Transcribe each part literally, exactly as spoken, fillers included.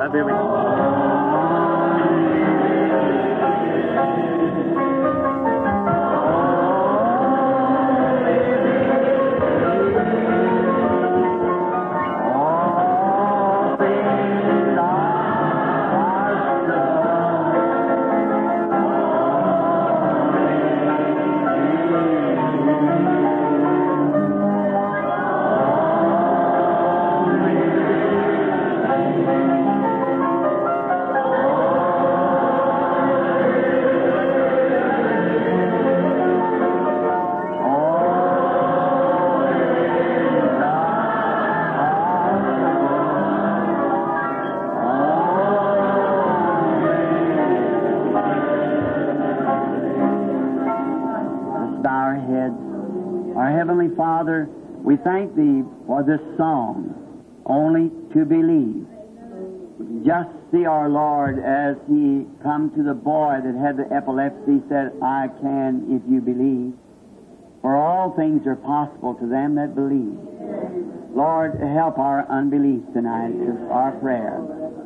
Love everything. Father, we thank Thee for this song, Only to Believe. Just see our Lord as He come to the boy that had the epilepsy, said, I can if you believe. For all things are possible to them that believe. Lord, help our unbelief tonight is our prayer.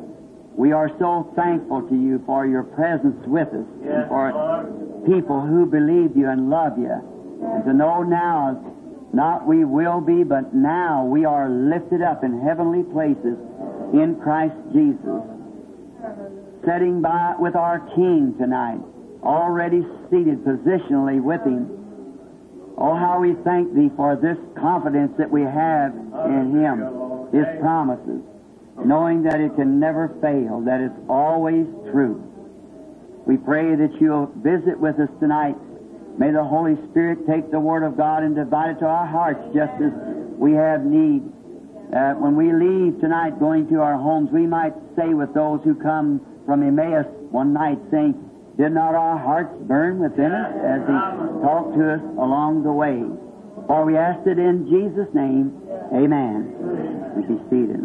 We are so thankful to You for Your presence with us, and for people who believe You and love You, and to know now not we will be, but now we are lifted up in heavenly places in Christ Jesus, sitting by with our King tonight, already seated positionally with Him. Oh, how we thank Thee for this confidence that we have in Him, His promises, knowing that it can never fail, that it's always true. We pray that You'll visit with us tonight. May the Holy Spirit take the Word of God and divide it to our hearts just as we have need. Uh, when we leave tonight going to our homes, we might say with those who come from Emmaus one night, saying, did not our hearts burn within us as He talked to us along the way? For we ask it in Jesus' name. Amen. You be seated.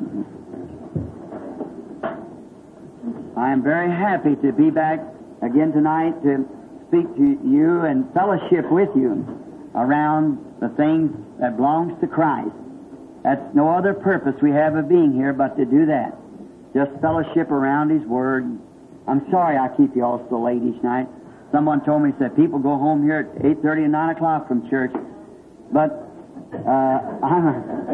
I am very happy to be back again tonight to speak to you and fellowship with you around the things that belongs to Christ. That's no other purpose we have of being here but to do that. Just fellowship around His Word. I'm sorry I keep you all so late each night. Someone told me, said people go home here at eight thirty and nine o'clock from church. But uh, I'm,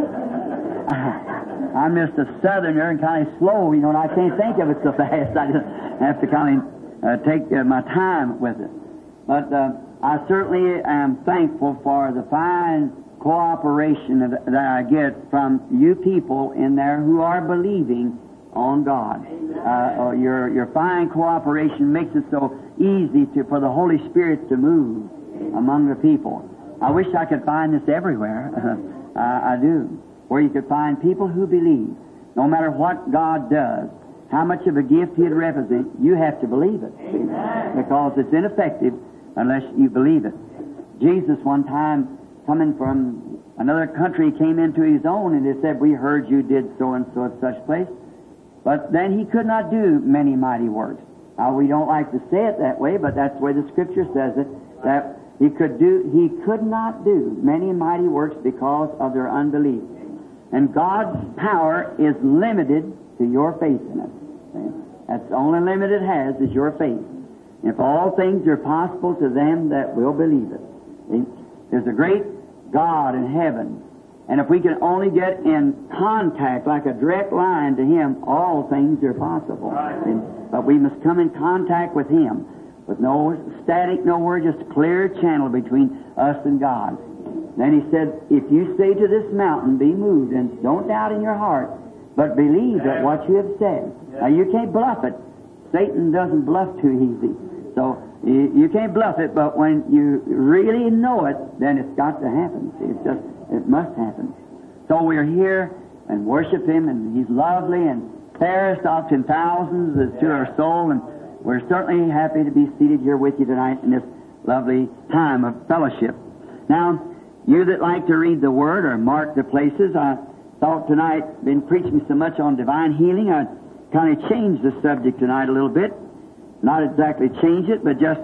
a, I'm just a southerner and kind of slow, you know, and I can't think of it so fast. I just have to kind of uh, take uh, my time with it. But uh, I certainly am thankful for the fine cooperation that, that I get from you people in there who are believing on God. Uh, your your fine cooperation makes it so easy to for the Holy Spirit to move among the people. I wish I could find this everywhere. uh, I do. Where you could find people who believe. No matter what God does, how much of a gift He'd represent, you have to believe it. Amen. Because it's ineffective unless you believe it. Jesus one time, coming from another country, came into His own, and they said, we heard you did so and so at such place. But then He could not do many mighty works. Now, we don't like to say it that way, but that's the way the Scripture says it, that He could do, He could not do many mighty works because of their unbelief. And God's power is limited to your faith in it. That's the only limit it has, is your faith. If all things are possible to them that will believe it. See? There's a great God in heaven. And if we can only get in contact, like a direct line to Him, all things are possible. Right. But we must come in contact with Him, with no static nowhere, just a clear channel between us and God. Then He said, if you say to this mountain, be moved, and don't doubt in your heart, but believe that what you have said. Now, you can't bluff it. Satan doesn't bluff too easy. So, you, you can't bluff it, but when you really know it, then it's got to happen. See, it's just, it must happen. So we're here and worship Him, and He's lovely and fairest oft in thousands to our soul, and we're certainly happy to be seated here with you tonight in this lovely time of fellowship. Now, you that like to read the Word or mark the places, I thought tonight, been preaching so much on divine healing, I'd kind of change the subject tonight a little bit. Not exactly change it, but just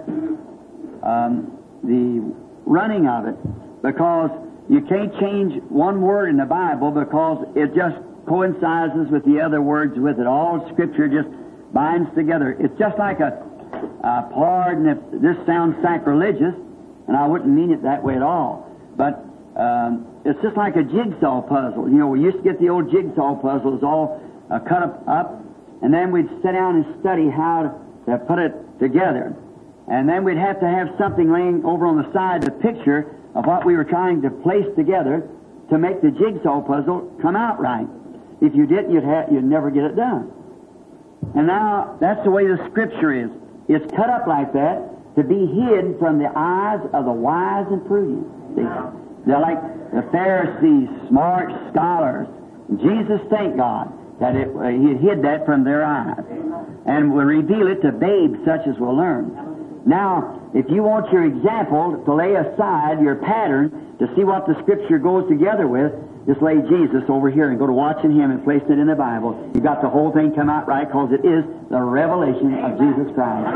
um, the running of it. Because you can't change one word in the Bible because it just coincides with the other words with it. All Scripture just binds together. It's just like a, uh, pardon if this sounds sacrilegious, and I wouldn't mean it that way at all, but um, it's just like a jigsaw puzzle. You know, we used to get the old jigsaw puzzles all uh, cut up, up, and then we'd sit down and study how to, to put it together. And then we'd have to have something laying over on the side, the picture of what we were trying to place together to make the jigsaw puzzle come out right. If you didn't, you'd, have, you'd never get it done. And now, that's the way the Scripture is. It's cut up like that to be hid from the eyes of the wise and prudent. See? They're like the Pharisees, smart scholars. Jesus, thank God, that it, uh, He hid that from their eyes and will reveal it to babes such as will learn. Now, if you want your example to lay aside your pattern to see what the Scripture goes together with, just lay Jesus over here and go to watching Him and place it in the Bible. You've got the whole thing come out right because it is the revelation of Jesus Christ.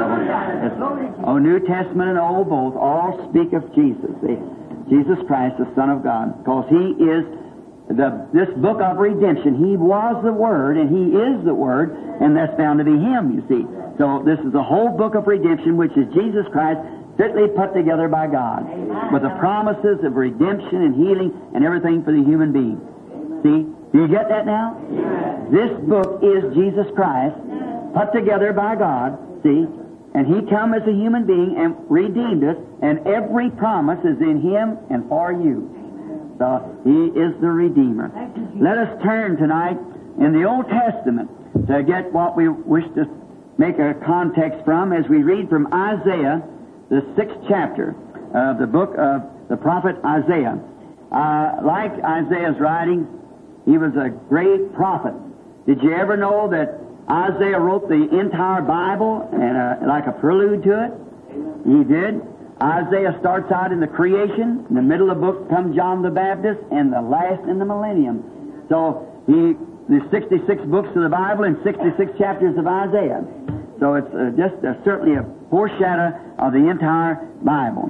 So, oh, New Testament and Old both all speak of Jesus. They, Jesus Christ, the Son of God, because He is the this book of redemption. He was the Word, and He is the Word, and that's found to be Him, you see. So this is the whole book of redemption, which is Jesus Christ, fitly put together by God, with the promises of redemption and healing and everything for the human being. See? Do you get that now? This book is Jesus Christ, put together by God, see? And He come as a human being and redeemed us, and every promise is in Him and for you. So He is the Redeemer. Let us turn tonight in the Old Testament to get what we wish to make a context from as we read from Isaiah, the sixth chapter of the book of the prophet Isaiah. Uh, like Isaiah's writings, he was a great prophet. Did you ever know that Isaiah wrote the entire Bible and uh, like a prelude to it? He did. Isaiah starts out in the creation. In the middle of the book comes John the Baptist, and the last in the millennium. So he, there's sixty-six books of the Bible and sixty-six chapters of Isaiah. So it's uh, just uh, certainly a foreshadow of the entire Bible.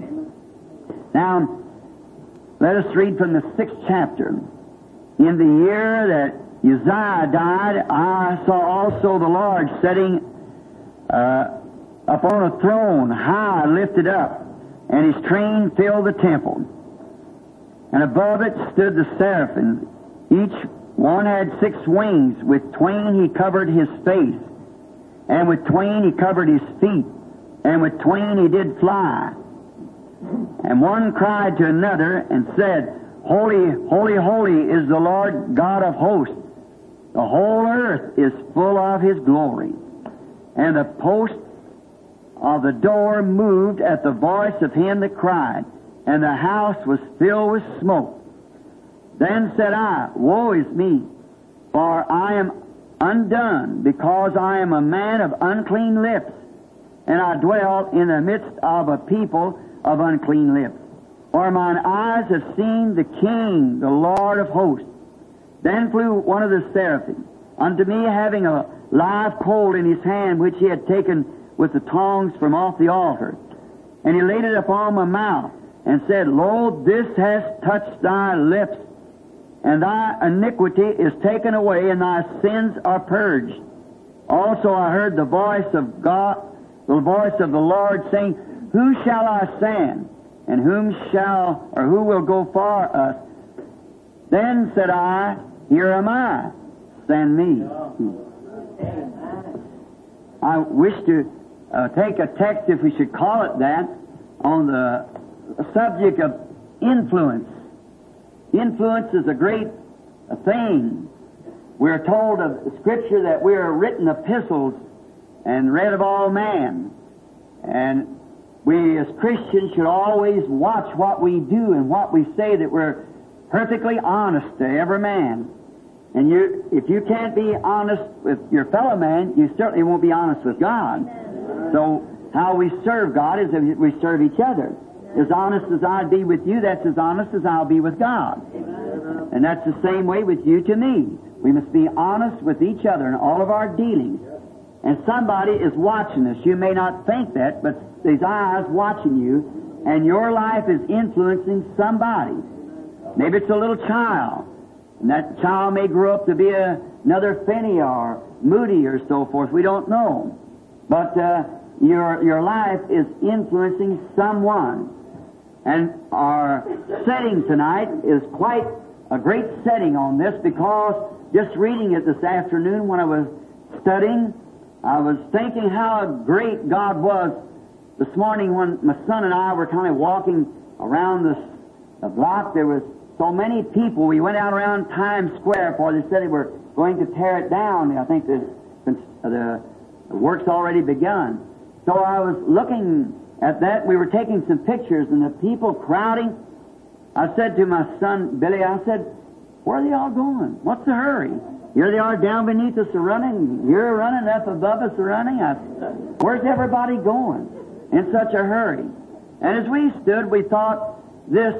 Now, let us read from the sixth chapter. In the year that Uzziah died, I saw also the Lord sitting uh, upon a throne, high lifted up, and His train filled the temple. And above it stood the seraphim. Each one had six wings. With twain He covered His face, and with twain He covered His feet, and with twain He did fly. And one cried to another and said, Holy, holy, holy is the Lord God of hosts. The whole earth is full of His glory. And the post of the door moved at the voice of him that cried, and the house was filled with smoke. Then said I, Woe is me, for I am undone, because I am a man of unclean lips, and I dwell in the midst of a people of unclean lips. For mine eyes have seen the King, the Lord of hosts. Then flew one of the seraphim unto me, having a live coal in his hand, which he had taken with the tongs from off the altar. And he laid it upon my mouth, and said, Lo, this has touched thy lips, and thy iniquity is taken away, and thy sins are purged. Also I heard the voice of God, the voice of the Lord, saying, Who shall I send? And whom shall, or who will go for us? Then said I, Here am I, send me. I wish to uh, take a text, if we should call it that, on the subject of influence. Influence is a great thing. We're told of Scripture that we are written epistles and read of all man. And we as Christians should always watch what we do and what we say, that we're perfectly honest to every man. And you, if you can't be honest with your fellow man, you certainly won't be honest with God. So how we serve God is that we serve each other. As honest as I'd be with you, that's as honest as I'll be with God. And that's the same way with you to me. We must be honest with each other in all of our dealings. And somebody is watching us. You may not think that, but there's eyes watching you, and your life is influencing somebody. Maybe it's a little child, And that child may grow up to be a, another Finney or Moody or so forth. We don't know. But uh, your, your life is influencing someone. And our setting tonight is quite a great setting on this, because just reading it this afternoon when I was studying, I was thinking how great God was. This morning when my son and I were kind of walking around this the block, there was so many people. We went out around Times Square, for they said they were going to tear it down. I think the, the, the work's already begun. So I was looking at that. We were taking some pictures, and the people crowding. I said to my son, Billy, I said, where are they all going? What's the hurry? Here they are down beneath us are running. You're running, up above us are running. I said, where's everybody going in such a hurry? And as we stood, we thought this,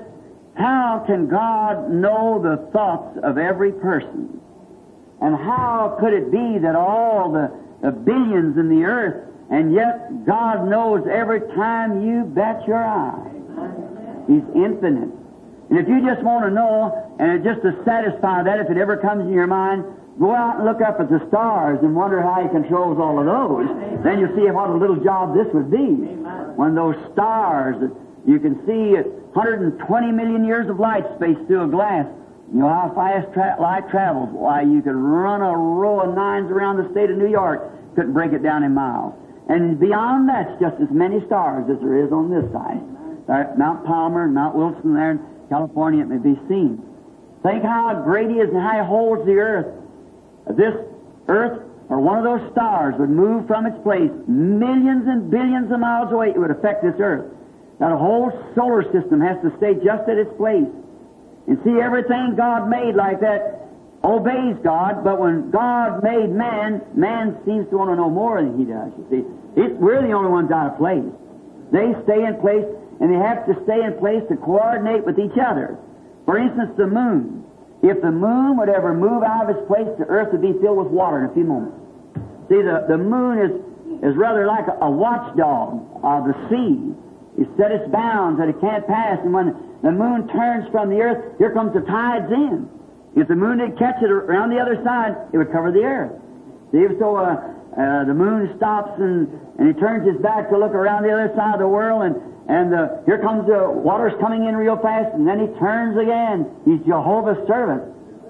how can God know the thoughts of every person? And how could it be that all the, the billions in the earth, and yet God knows every time you bat your eye? He's infinite. And if you just want to know, and just to satisfy that, if it ever comes in your mind, go out and look up at the stars and wonder how He controls all of those. Then you'll see what a little job this would be. When those stars, you can see one hundred twenty million years of light space through a glass. You know how fast tra- light travels. Why, you could run a row of nines around the state of New York. Couldn't break it down in miles. And beyond that's just as many stars as there is on this side. There, Mount Palmer and Mount Wilson there in California, it may be seen. Think how great He is and how He holds the earth. If this earth or one of those stars would move from its place millions and billions of miles away, it would affect this earth. That whole solar system has to stay just at its place. And see, everything God made like that obeys God, but when God made man, man seems to want to know more than He does, you see. It, we're the only ones out of place. They stay in place, and they have to stay in place to coordinate with each other. For instance, the moon. If the moon would ever move out of its place, the earth would be filled with water in a few moments. See, the, the moon is, is rather like a, a watchdog of the sea. It set its bounds that it can't pass, and when the moon turns from the earth, here comes the tides in. If the moon didn't catch it around the other side, it would cover the earth. See, so uh, uh, the moon stops and, and he turns his back to look around the other side of the world, and, and uh, here comes the water's coming in real fast, and then he turns again. He's Jehovah's servant.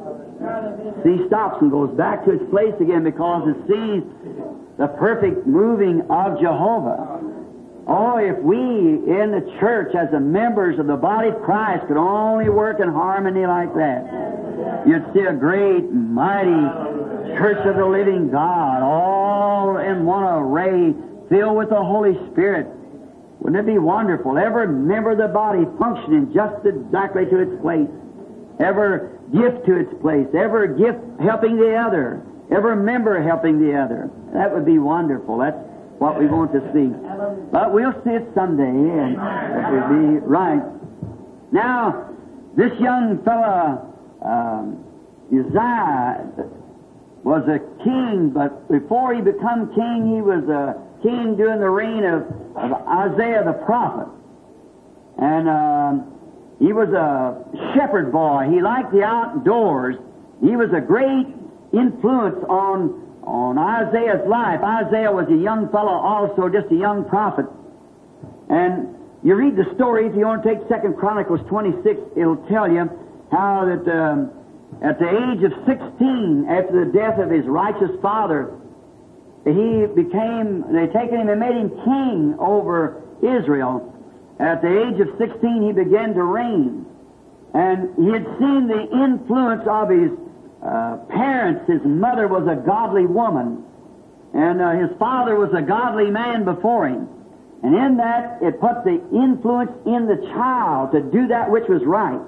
Sea stops and goes back to its place again because it sees the perfect moving of Jehovah. Oh, if we in the church as the members of the body of Christ could only work in harmony like that, you'd see a great, mighty church of the living God, all in one array, filled with the Holy Spirit. Wouldn't it be wonderful? Every member of the body functioning just exactly to its place. Every gift to its place. Every gift helping the other. Every member helping the other. That would be wonderful. That's what we want to see. But we'll see it someday, and it will be right. Now, this young fella, um, Uzziah, was a king, but before he became king, he was a king during the reign of, of Isaiah the prophet. And um, he was a shepherd boy. He liked the outdoors. He was a great influence on on Isaiah's life. Isaiah was a young fellow also, just a young prophet. And you read the story, if you want to take Second Chronicles twenty-six, it'll tell you how that um, at the age of sixteen, after the death of his righteous father, he became, they taken him and made him king over Israel. At the age of sixteen, he began to reign. And he had seen the influence of his uh, parents. His mother was a godly woman, and uh, his father was a godly man before him. And in that, it put the influence in the child to do that which was right.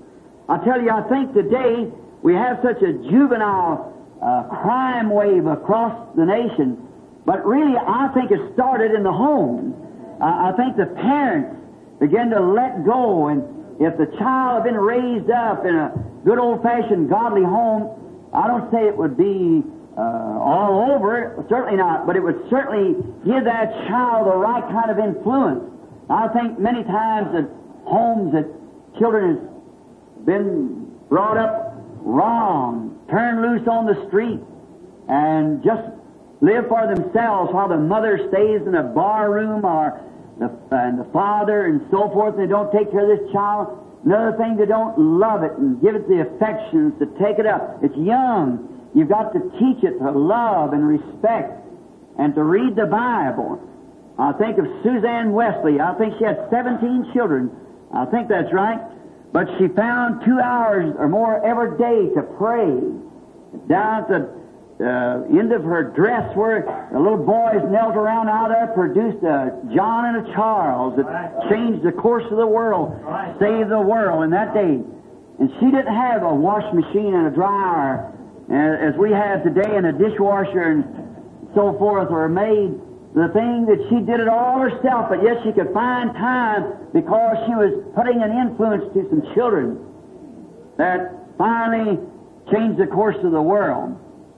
I tell you, I think today we have such a juvenile uh, crime wave across the nation, but really I think it started in the home. Uh, I think the parents began to let go, and if the child had been raised up in a good old-fashioned godly home, I don't say it would be uh, all over, certainly not, but it would certainly give that child the right kind of influence. I think many times that homes that children have been brought up wrong, turn loose on the street, and just live for themselves while the mother stays in a bar room or the, and the father and so forth, and they don't take care of this child. Another thing, they don't love it and give it the affections to take it up. It's young. You've got to teach it to love and respect and to read the Bible. I think of Suzanne Wesley. I think she had seventeen children. I think that's right. But she found two hours or more every day to pray. Down at the uh, end of her dress where the little boys knelt around out there, produced a John and a Charles that changed the course of the world, saved the world in that day. And she didn't have a wash machine and a dryer uh, as we have today, and a dishwasher and so forth, or a maid. The thing that she did it all herself, but yet she could find time because she was putting an influence to some children that finally changed the course of the world.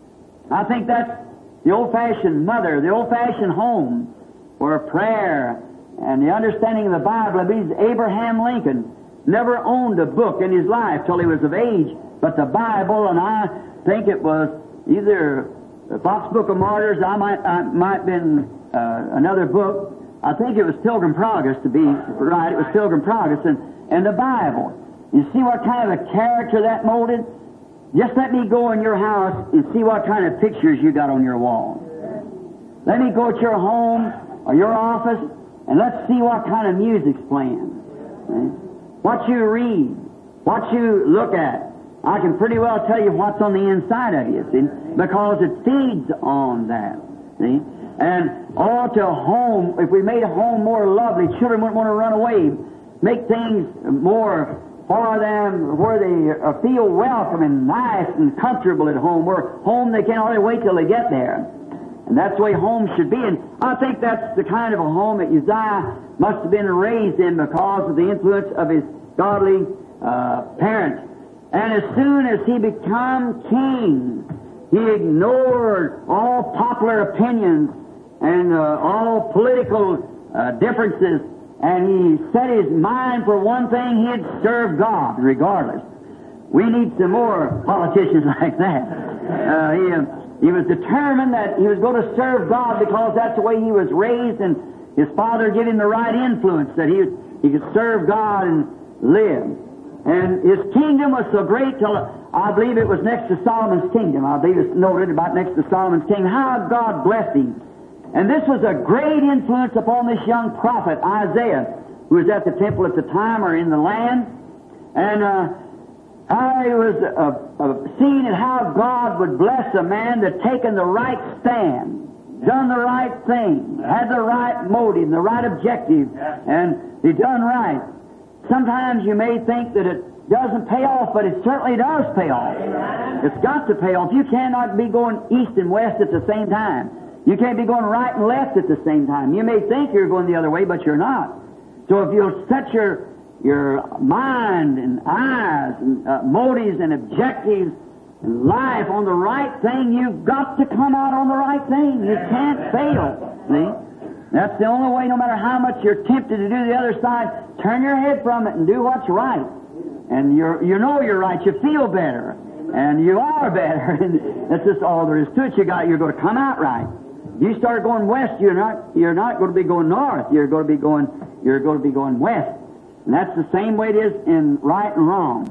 I think that's the old-fashioned mother, the old-fashioned home, where prayer and the understanding of the Bible. I believe Abraham Lincoln never owned a book in his life till he was of age, but the Bible, and I think it was either the Fox Book of Martyrs, I might, I might have been uh, another book. I think it was Pilgrim Progress, to be right. It was Pilgrim Progress and, and the Bible. You see what kind of a character that molded? Just let me go in your house and see what kind of pictures you got on your wall. Let me go at your home or your office and let's see what kind of music's playing. Okay? What you read, what you look at. I can pretty well tell you what's on the inside of you, see, because it feeds on that, see. And all to home, if we made a home more lovely, children wouldn't want to run away. Make things more for them where they uh, feel welcome and nice and comfortable at home, where home they can't hardly wait till they get there. And that's the way home should be. And I think that's the kind of a home that Uzziah must have been raised in because of the influence of his godly uh, parents. And as soon as he became king, he ignored all popular opinions and uh, all political uh, differences, and he set his mind for one thing: he'd serve God regardless. We need some more politicians like that. Uh, he, uh, he was determined that he was going to serve God because that's the way he was raised, and his father gave him the right influence that he, he could serve God and live. And his kingdom was so great till I believe it was next to Solomon's kingdom. I believe it's noted about next to Solomon's kingdom. How God blessed him. And this was a great influence upon this young prophet, Isaiah, who was at the temple at the time or in the land. And uh, I was uh, uh, seeing how God would bless a man that taken the right stand, done the right thing, had the right motive, the right objective, and he done right. Sometimes you may think that it doesn't pay off, but it certainly does pay off. It's got to pay off. You cannot be going east and west at the same time. You can't be going right and left at the same time. You may think you're going the other way, but you're not. So if you'll set your your mind and eyes and uh, motives and objectives and life on the right thing, you've got to come out on the right thing. You can't fail. See? That's the only way, no matter how much you're tempted to do the other side, turn your head from it and do what's right. And you're, you know you're right. You feel better. And you are better. And that's just all there is to it. You got, you're going to come out right. You start going west, you're not, you're not going to be going north. You're going to be going, you're going to be going west. And that's the same way it is in right and wrong.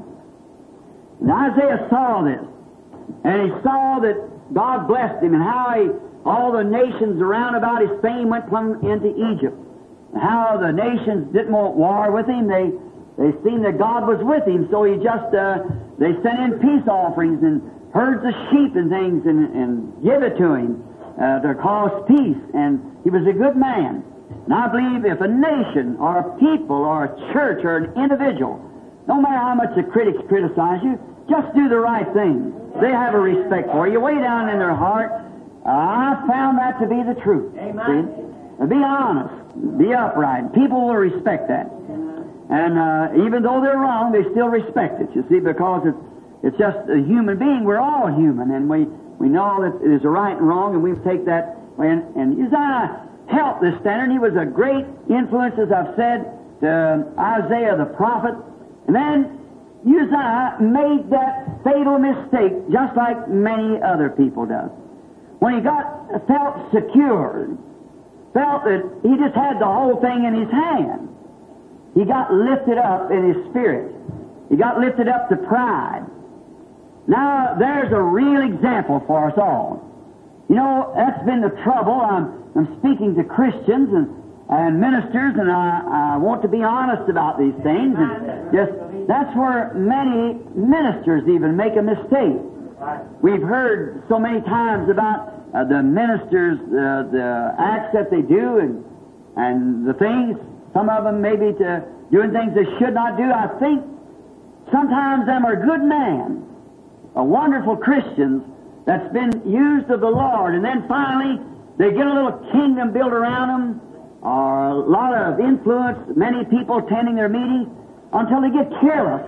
And Isaiah saw this. And he saw that God blessed him and how he, all the nations around about his fame went plumb into Egypt. How the nations didn't want war with him. They they seen that God was with him, so he just uh, they sent in peace offerings and herds of sheep and things and, and give it to him uh, to cause peace. And he was a good man. And I believe if a nation or a people or a church or an individual, no matter how much the critics criticize you, just do the right thing. They have a respect for you way down in their heart. Uh, I found that to be the truth. Amen. See? Be honest. Be upright. People will respect that. And uh, even though they're wrong, they still respect it, you see, because it's, it's just a human being. We're all human, and we, we know that there's a right and wrong, and we take that way. And, and Uzziah helped this standard. He was a great influence, as I've said, to Isaiah the prophet. And then Uzziah made that fatal mistake just like many other people do. When he got felt secure, felt that he just had the whole thing in his hand, he got lifted up in his spirit. He got lifted up to pride. Now, there's a real example for us all. You know, that's been the trouble. I'm, I'm speaking to Christians and, and ministers, and I, I want to be honest about these things. And just that's where many ministers even make a mistake. We've heard so many times about uh, the ministers, uh, the acts that they do, and and the things. Some of them maybe to doing things they should not do. I think sometimes them are good men, a wonderful Christians that's been used of the Lord, and then finally they get a little kingdom built around them, or a lot of influence, many people attending their meetings, until they get careless.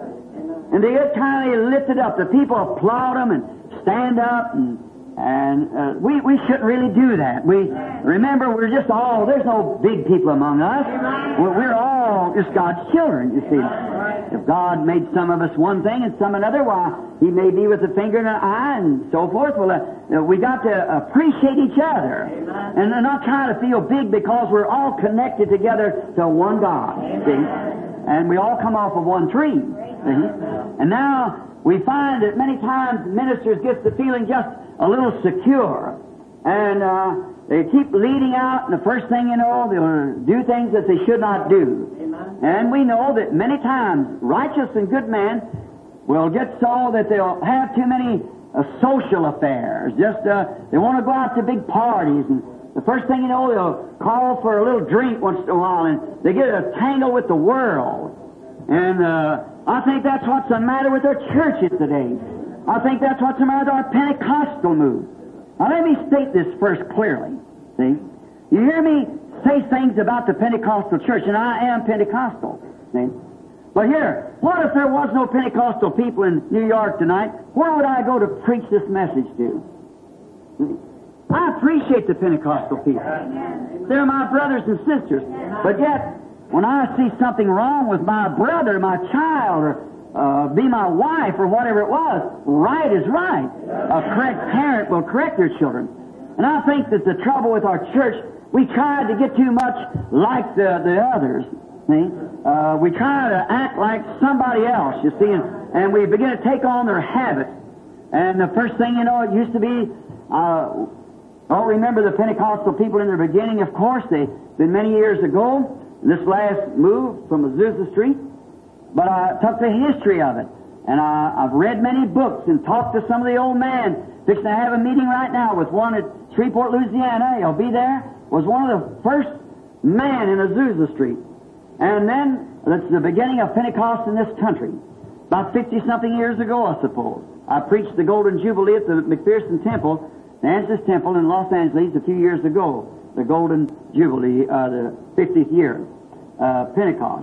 And they get kind of lifted up. The people applaud them and stand up, and, and uh, we, we shouldn't really do that. We remember, we're just all, there's no big people among us. We're, we're all just God's children, you see. If God made some of us one thing and some another, why, He may be with a finger and an eye and so forth. Well, uh, we got to appreciate each other and not try to feel big, because we're all connected together to one God, see. And we all come off of one tree. See? And now we find that many times ministers get the feeling just a little secure. And uh, they keep leading out, and the first thing you know, they'll do things that they should not do. Amen. And we know that many times righteous and good men will get so that they'll have too many uh, social affairs. Just uh, they want to go out to big parties, and the first thing you know, they'll call for a little drink once in a while, and they get a tangle with the world. And uh, I think that's what's the matter with our churches today. I think that's what's the matter with our Pentecostal move. Now let me state this first clearly. See? You hear me say things about the Pentecostal church, and I am Pentecostal. See? But here, what if there was no Pentecostal people in New York tonight? Where would I go to preach this message to? See? I appreciate the Pentecostal people. They're my brothers and sisters. But yet, when I see something wrong with my brother, my child, or uh, be my wife, or whatever it was, right is right. A correct parent will correct their children. And I think that the trouble with our church, we tried to get too much like the, the others. See? Uh, we try to act like somebody else, you see, and, and we begin to take on their habits. And the first thing you know, it used to be, uh, oh, remember the Pentecostal people in their beginning, of course, they've been many years ago. This last move from Azusa Street, but I took the history of it, and I, I've read many books and talked to some of the old men. Fixing to have a meeting right now with one at Shreveport, Louisiana. He'll be there. Was one of the first men in Azusa Street, and then that's the beginning of Pentecost in this country. About fifty-something years ago, I suppose, I preached the Golden Jubilee at the McPherson Temple, the Anstis Temple in Los Angeles, a few years ago. The Golden Jubilee, uh, the fiftieth year, uh, Pentecost.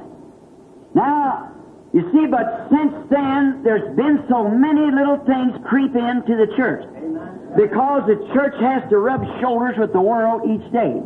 Now, you see, but since then, there's been so many little things creep into the church. Amen. Because the church has to rub shoulders with the world each day.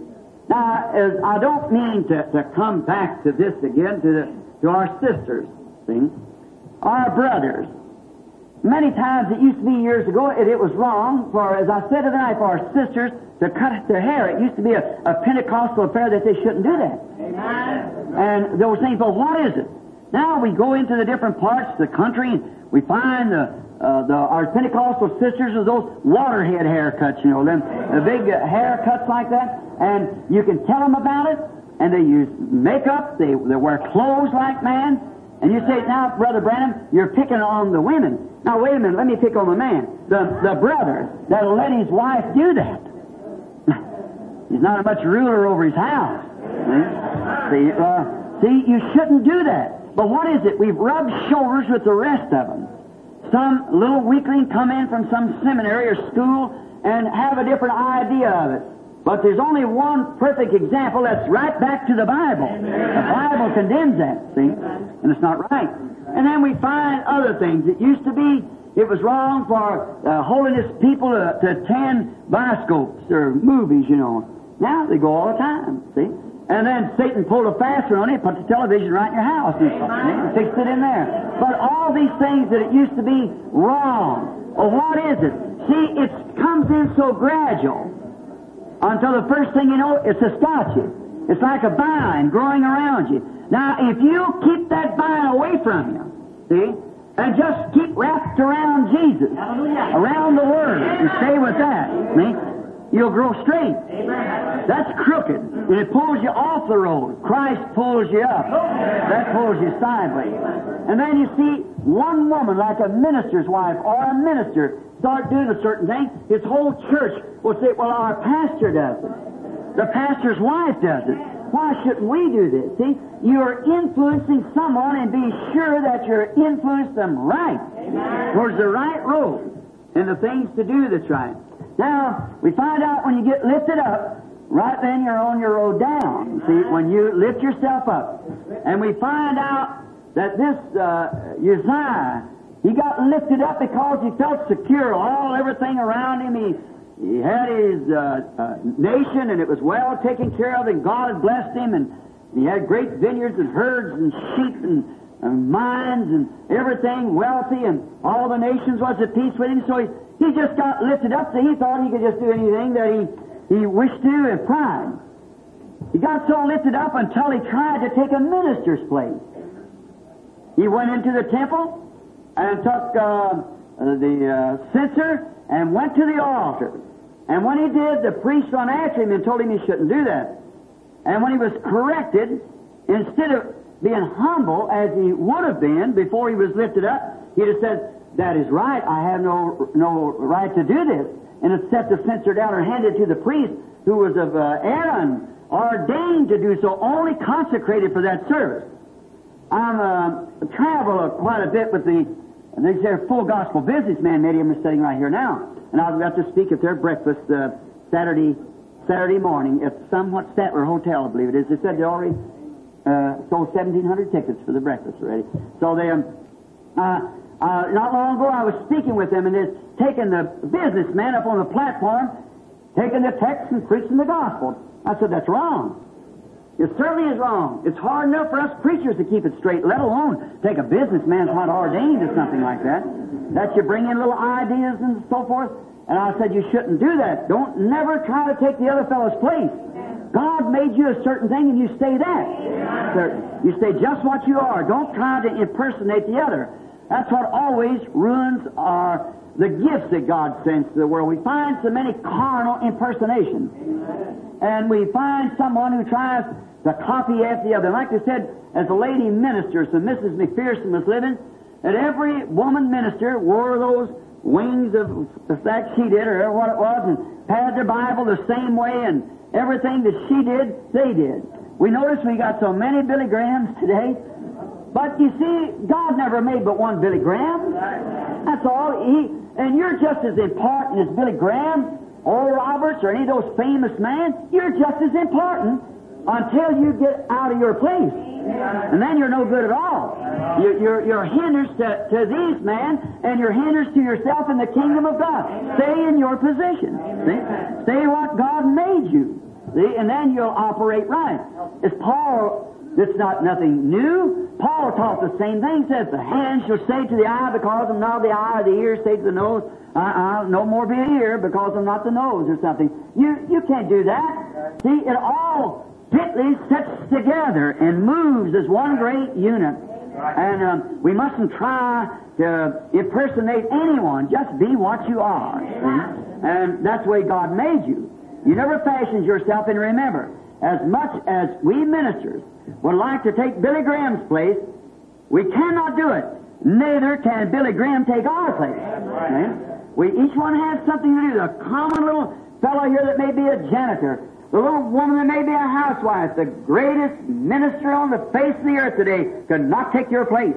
Now, as I don't mean to, to come back to this again, to, the, to our sisters, see, our brothers. Many times it used to be years ago, it, it was wrong for, as I said tonight, for our sisters to cut their hair. It used to be a, a Pentecostal affair that they shouldn't do that. Amen. And they were saying, well, what is it? Now we go into the different parts of the country and we find the, uh, the, our Pentecostal sisters with those waterhead haircuts, you know, them the big uh, haircuts like that. And you can tell them about it, and they use makeup, they, they wear clothes like man. And you say, now, Brother Branham, you're picking on the women. Now, wait a minute, let me pick on the man. The, the brother that'll let his wife do that. He's not a much ruler over his house. See, see, uh, see, you shouldn't do that. But what is it? We've rubbed shoulders with the rest of them. Some little weakling come in from some seminary or school and have a different idea of it. But there's only one perfect example that's right back to the Bible. The Bible condemns that, see? And it's not right. And then we find other things. It used to be, it was wrong for uh, holiness people to, to attend bioscopes or movies, you know. Now they go all the time, see? And then Satan pulled a fastener on it, put the television right in your house, and and fixed it in there. But all these things that it used to be wrong, well, what is it? See, it comes in so gradual until the first thing you know, it's a scotchy. It's like a vine growing around you. Now, if you keep that vine away from you, see, and just keep wrapped around Jesus, around the Word, and stay with that, see, you'll grow straight. That's crooked, and it pulls you off the road. Christ pulls you up. That pulls you sideways. And then you see one woman, like a minister's wife or a minister, start doing a certain thing. His whole church will say, well, our pastor does it. The pastor's wife does it. Why shouldn't we do this? See, you're influencing someone, and be sure that you're influencing them right, towards the right road, and the things to do that's right. Now, we find out when you get lifted up, right then you're on your road down. See, when you lift yourself up. And we find out that this uh, Uzziah, he got lifted up because he felt secure. All, everything around him, he, he had his uh, uh, nation, and it was well taken care of, and God had blessed him, and he had great vineyards and herds and sheep and, and mines and everything wealthy, and all the nations was at peace with him. So he He just got lifted up, so he thought he could just do anything that he, he wished to in pride. He got so lifted up until he tried to take a minister's place. He went into the temple and took uh, the uh, censer and went to the altar. And when he did, the priest went after him and told him he shouldn't do that. And when he was corrected, instead of being humble as he would have been before he was lifted up, he'd have said, that is right, I have no no right to do this. And it set the censer down or handed it to the priest who was of uh, Aaron, ordained to do so, only consecrated for that service. I'm uh, travel quite a bit with the, they say, full gospel businessman. Many of them are sitting right here now. And I've got to speak at their breakfast uh, Saturday Saturday morning at somewhat Statler Hotel, I believe it is. They said they already uh, sold seventeen hundred tickets for the breakfast already. So they, um, uh, Uh, not long ago, I was speaking with them, and they're taking the businessman up on the platform, taking the text and preaching the gospel. I said, that's wrong. It certainly is wrong. It's hard enough for us preachers to keep it straight, let alone take a businessman who's not ordained to something like that. That you bring in little ideas and so forth. And I said, you shouldn't do that. Don't never try to take the other fellow's place. God made you a certain thing, and you stay that. You stay just what you are. Don't try to impersonate the other. That's what always ruins our, the gifts that God sends to the world. We find so many carnal impersonations. And we find someone who tries to copy after the other. Like they said, as a lady minister, so Missus McPherson was living, that every woman minister wore those wings of that she did, or what it was, and had their Bible the same way, and everything that she did, they did. We notice we got so many Billy Grahams today. But you see, God never made but one Billy Graham. That's all. He, and you're just as important as Billy Graham, Oral Roberts, or any of those famous men. You're just as important until you get out of your place. And then you're no good at all. You're, you're, you're hinders to, to these men, and you're hinders to yourself in the kingdom of God. Stay in your position. See? Stay what God made you. See? And then you'll operate right. As Paul... It's not nothing new. Paul taught the same thing. He says, the hand shall say to the eye, because I'm not the eye, or the ear say to the nose, I, I no more be an ear, because I'm not the nose, or something. You you can't do that. See, it all fitly sets together and moves as one great unit. And um, we mustn't try to impersonate anyone. Just be what you are. See? And that's the way God made you. You never fashioned yourself, and remember, as much as we ministers would like to take Billy Graham's place, we cannot do it. Neither can Billy Graham take our place. Right. We each one has something to do. The common little fellow here that may be a janitor, the little woman that may be a housewife, the greatest minister on the face of the earth today could not take your place.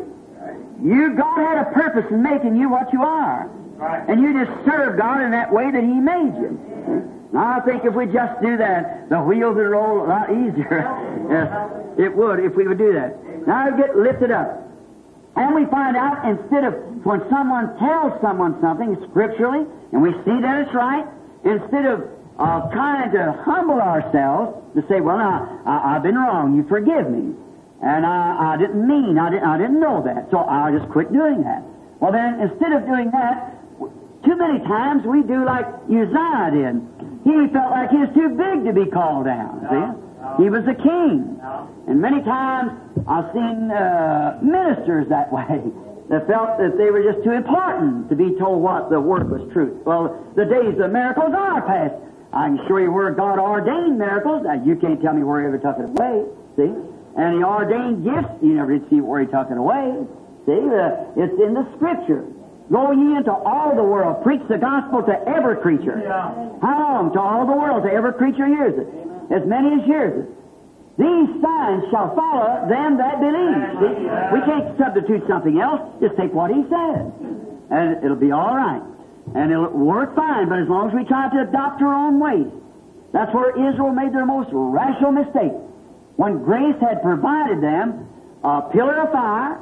You, God had a purpose in making you what you are. And you just serve God in that way that He made you. Now, I think if we just do that, the wheels would roll a lot easier. Yes, it would if we would do that. Now, we get lifted up. And we find out, instead of, when someone tells someone something scripturally, and we see that it's right, instead of of trying to humble ourselves to say, well, now, I, I've been wrong. You forgive me. And I, I didn't mean, I didn't, I didn't know that. So I'll just quit doing that. Well, then, instead of doing that, too many times we do like Uzziah did. He felt like he was too big to be called down. See? He was a king. And many times I've seen uh, ministers that way that felt that they were just too important to be told what the word was truth. Well, the days of miracles are past. I can show you where God ordained miracles. Now, you can't tell me where He ever took it away. See? And He ordained gifts. You never did see where He took it away. See? Uh, it's in the Scripture. Go ye into all the world, preach the gospel to every creature. Yeah. How long? To all the world, to every creature hears it. Amen. As many as hears it. These signs shall follow them that believe. See? Yeah. We can't substitute something else. Just take what He said. And it'll be all right. And it'll work fine, but as long as we try to adopt our own ways. That's where Israel made their most rational mistake. When grace had provided them a pillar of fire,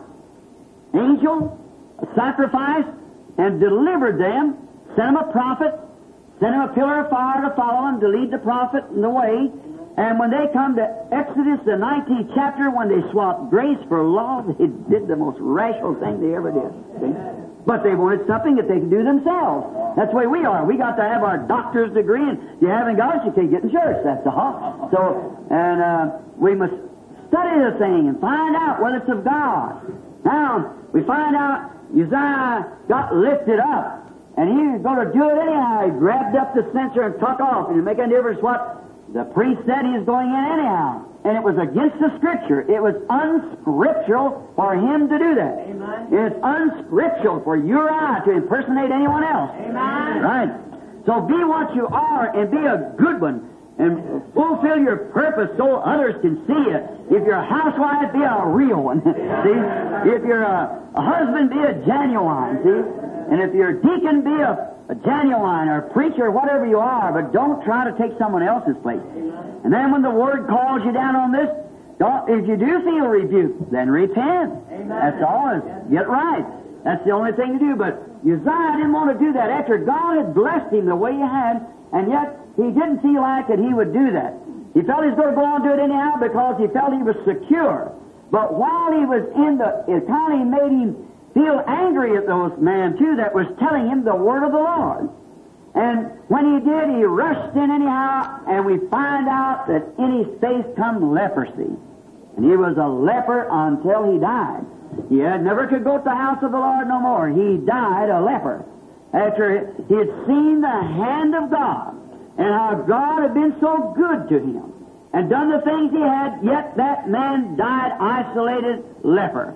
angel, a sacrifice, and delivered them, sent them a prophet, sent them a pillar of fire to follow them, to lead the prophet in the way. And when they come to Exodus, the nineteenth chapter, when they swapped grace for law, they did the most rational thing they ever did. See? But they wanted something that they could do themselves. That's the way we are. We got to have our doctor's degree, and you haven't got it, you can't get in church. That's all. So, and uh, we must study the thing and find out whether it's of God. Now, we find out Uzziah got lifted up, and he was going to do it anyhow. He grabbed up the censer and took off, and it made a difference what the priest said he was going in anyhow. And it was against the Scripture. It was unscriptural for him to do that. Amen. It's unscriptural for you or I to impersonate anyone else. Amen. Right. So be what you are and be a good one. And fulfill your purpose so others can see it. If you're a housewife, be a real one. See? If you're a, a husband, be a genuine. See? And if you're a deacon, be a, a genuine, or a preacher, whatever you are, but don't try to take someone else's place. And then when the Word calls you down on this, don't, if you do feel rebuked, then repent. Amen. That's all. Get right. That's the only thing to do. But Uzziah didn't want to do that after God had blessed him the way he had, and yet he didn't feel like that he would do that. He felt he was going to go on and do it anyhow because he felt he was secure. But while he was in the, it kind of made him feel angry at those men, too, that was telling him the word of the Lord. And when he did, he rushed in anyhow, and we find out that in his face come leprosy. And he was a leper until he died. He had never could go to the house of the Lord no more. He died a leper after he had seen the hand of God and how God had been so good to him and done the things he had, yet that man died isolated leper.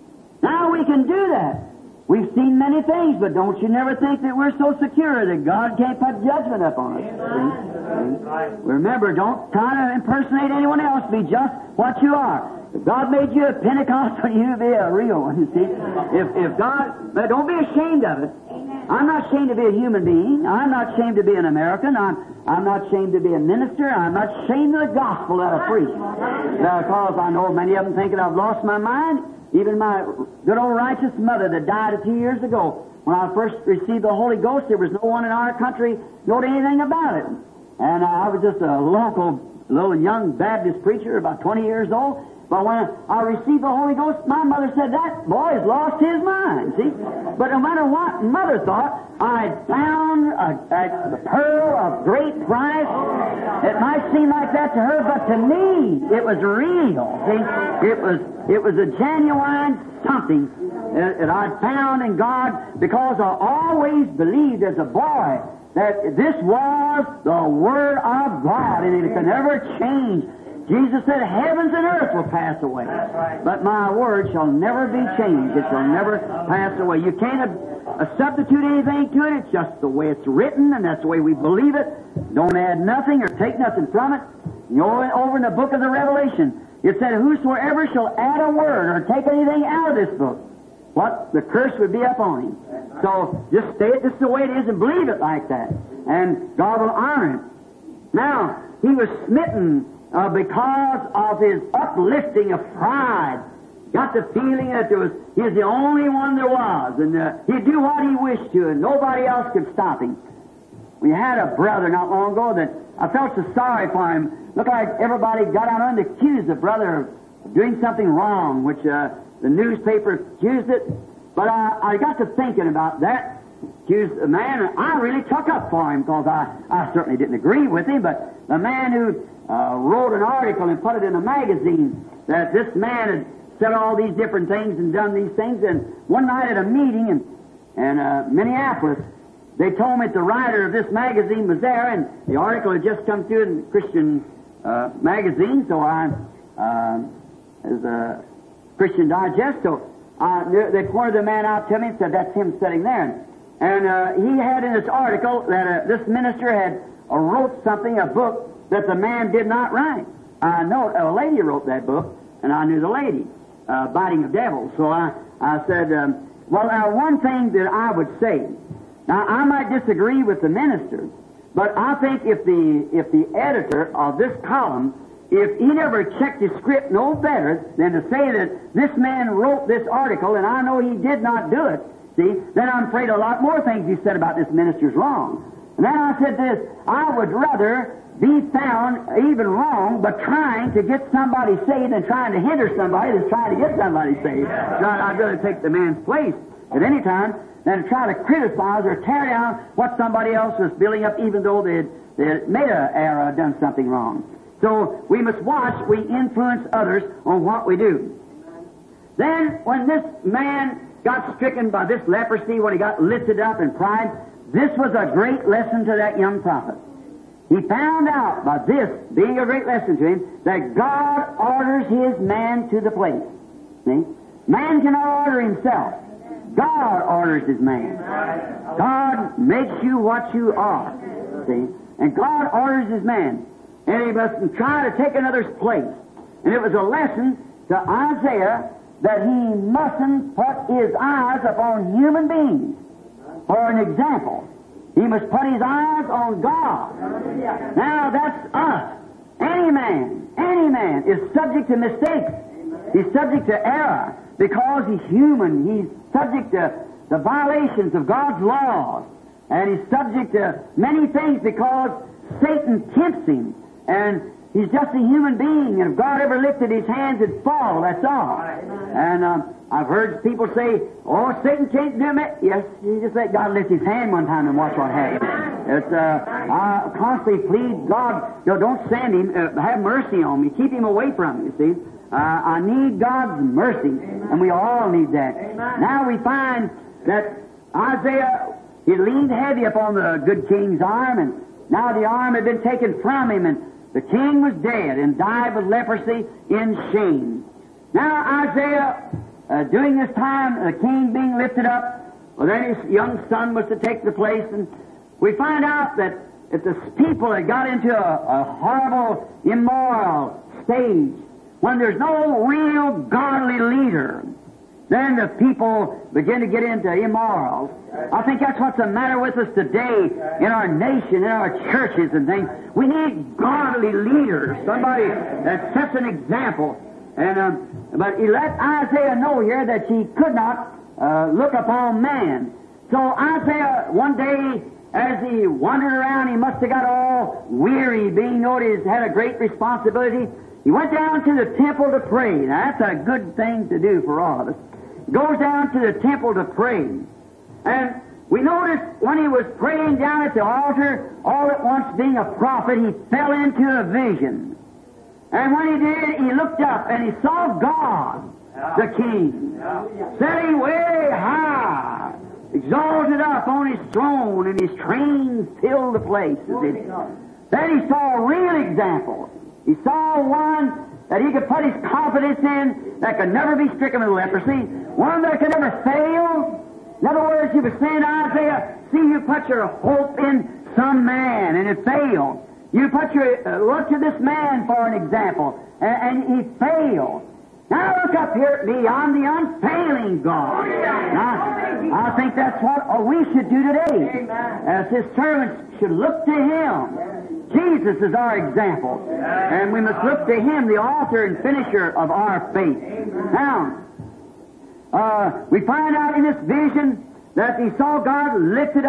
Now we can do that. We've seen many things, but don't you never think that we're so secure that God can't put judgment upon us. See? Remember, don't try to impersonate anyone else. Be just what you are. If God made you a Pentecostal, you be a real one, you see. If, if God, but don't be ashamed of it. I'm not ashamed to be a human being. I'm not ashamed to be an American. I'm, I'm not ashamed to be a minister. I'm not ashamed of the gospel that I preach. Because I know many of them thinking I've lost my mind. Even my good old righteous mother that died a few years ago, when I first received the Holy Ghost, there was no one in our country knew anything about it. And I was just a local, little young Baptist preacher, about twenty years old. But when I received the Holy Ghost, my mother said, that boy has lost his mind, see? But no matter what mother thought, I had found a, a, a pearl of great price. It might seem like that to her, but to me, it was real, see? It was, it was a genuine something that I found in God, because I always believed as a boy that this was the Word of God, and it could never change. Jesus said, heavens and earth will pass away, right, but my word shall never be changed. It shall never pass away. You can't uh, substitute anything to it. It's just the way it's written, and that's the way we believe it. Don't add nothing or take nothing from it. You know, over in the book of the Revelation, it said, whosoever shall add a word or take anything out of this book, what? The curse would be upon him. So just stay it just the way it is and believe it like that, and God will honor it. Now, he was smitten Uh, because of his uplifting of pride. Got the feeling that there was, he was the only one there was, and uh, he'd do what he wished to, and nobody else could stop him. we had a brother not long ago that I felt so sorry for him. Looked like everybody got out on to accuse the brother of doing something wrong, which uh, the newspaper accused it. But I, I got to thinking about that, accused the man, and I really took up for him because I, I certainly didn't agree with him, but the man who uh, wrote an article and put it in a magazine that this man had said all these different things and done these things, and one night at a meeting in, in uh, Minneapolis, they told me that the writer of this magazine was there, and the article had just come through in the Christian uh, magazine, so I, uh, as a Christian Digest, so uh, they pointed the man out to me and said, that's him sitting there. And uh, he had in this article that uh, this minister had uh, wrote something, a book, that the man did not write. I know a lady wrote that book, and I knew the lady, uh, Biting of Devils. So I, I said, um, well, now one thing that I would say, now, I might disagree with the minister, but I think if the if the editor of this column, if he never checked his script no better than to say that this man wrote this article, and I know he did not do it, see, then I'm afraid a lot more things he said about this minister's wrong. And then I said this, I would rather be found even wrong, but trying to get somebody saved and trying to hinder somebody than trying to get somebody saved. So I'd rather take the man's place at any time than to try to criticize or tear down what somebody else was building up, even though they had, they had made an error or done something wrong. So we must watch, we influence others on what we do. Then, when this man got stricken by this leprosy, when he got lifted up in pride, this was a great lesson to that young prophet. He found out by this being a great lesson to him that God orders his man to the place. See? Man cannot order himself. God orders his man. God makes you what you are. See? And God orders his man. And he must try to take another's place. And it was a lesson to Isaiah that he mustn't put his eyes upon human beings for an example. He must put his eyes on God. Now that's us. Any man, any man is subject to mistakes. He's subject to error because he's human. He's subject to the violations of God's laws. And he's subject to many things because Satan tempts him. And he's just a human being. And if God ever lifted his hands, it'd fall. That's all. And um, I've heard people say, oh, Satan can't do it. Yes, you just let God lift his hand one time and watch what happens. It's, uh, I constantly plead, God, you know, don't send him. Uh, have mercy on me. Keep him away from me, you see. Uh, I need God's mercy, and we all need that. Amen. Now we find that Isaiah, he leaned heavy upon the good king's arm, and now the arm had been taken from him, and the king was dead and died with leprosy in shame. Now Isaiah, uh, during this time, the king being lifted up, well, then his young son was to take the place, and we find out that if the people had got into a, a horrible, immoral stage, when there's no real godly leader, then the people begin to get into immorals. I think that's what's the matter with us today in our nation, in our churches and things. We need godly leaders, somebody that sets an example. And um, but he let Isaiah know here that he could not uh, look upon man. So Isaiah, one day, as he wandered around, he must have got all weary, being noticed, had a great responsibility. He went down to the temple to pray. Now, that's a good thing to do for all of us. Goes down to the temple to pray. And we notice when he was praying down at the altar, all at once being a prophet, he fell into a vision. And when he did, he looked up and he saw God, the King, sitting way high, exalted up on his throne, and his train filled the place. Then he saw a real example. He saw one that he could put his confidence in that could never be stricken with leprosy, one that could never fail. In other words, he was saying to Isaiah, see, you put your hope in some man, and it failed. You put your, uh, look to this man for an example, and, and he failed. Now look up here at me, I'm the unfailing God. Now, I think that's what uh, we should do today, as his servants should look to him. Jesus is our example, and we must look to him, the author and finisher of our faith. Now, uh, we find out in this vision that he saw God lifted up